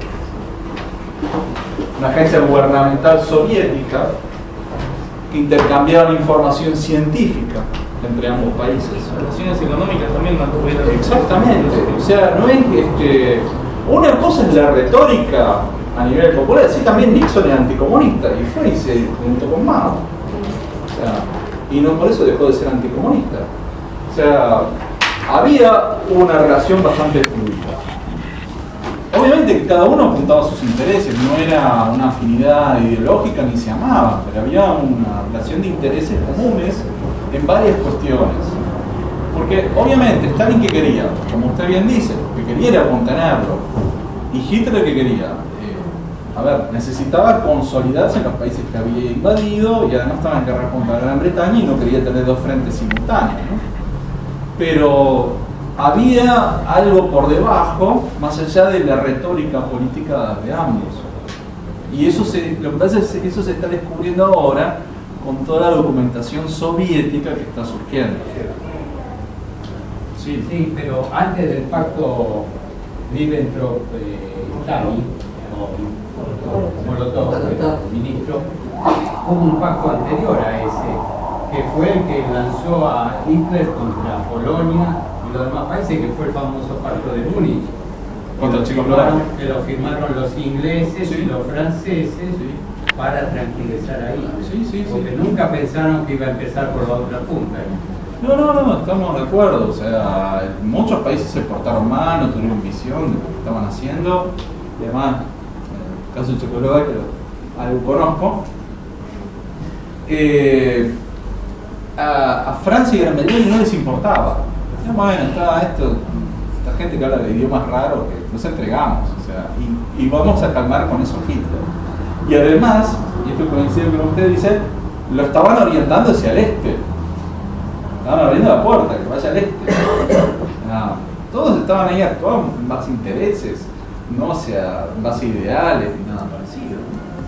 C: una agencia gubernamental soviética que intercambiaban información científica entre ambos países.
E: Relaciones económicas también mantuvieron.
C: Exactamente, o sea, no es que una cosa es la retórica a nivel popular, sí, también Nixon era anticomunista y fue y se juntó con Mao, o sea, y no por eso dejó de ser anticomunista, o sea, había una relación bastante fluida. Obviamente que cada uno apuntaba sus intereses, no era una afinidad ideológica ni se amaban, pero había una relación de intereses comunes en varias cuestiones. Porque obviamente Stalin, ¿qué quería? Como usted bien dice, lo que quería era contenerlo. Y Hitler, ¿qué quería? Necesitaba consolidarse en los países que había invadido y además estaba en guerra contra Gran Bretaña y no quería tener dos frentes simultáneos, ¿no? Pero había algo por debajo, más allá de la retórica política de ambos. Y eso lo que pasa es que eso se está descubriendo ahora con toda la documentación soviética que está surgiendo.
J: Sí, pero antes del pacto Ribbentrop-Stalin, o Molotov, el ministro, hubo un pacto anterior a ese, que fue el que lanzó a Hitler contra Polonia y los demás países, que fue el famoso pacto de Múnich. Que lo firmaron los ingleses y los franceses para tranquilizar ahí. Porque nunca pensaron que iba a empezar por la otra punta.
C: No, estamos de acuerdo. O sea, muchos países se portaron mal, no tuvieron visión de lo que estaban haciendo. Y además, en el caso de Checoslovaquia, algo conozco. A Francia y Gran Bretaña no les importaba. Bueno, esta gente que habla de idiomas raros, que nos entregamos, o sea, y vamos a calmar con eso Hitler. Y además, y esto coincide con lo que usted dice, lo estaban orientando hacia el este. Estaban abriendo la puerta, que vaya al este. No, todos estaban ahí, actuaban en base a intereses, no hacia base a ideales ni nada parecido.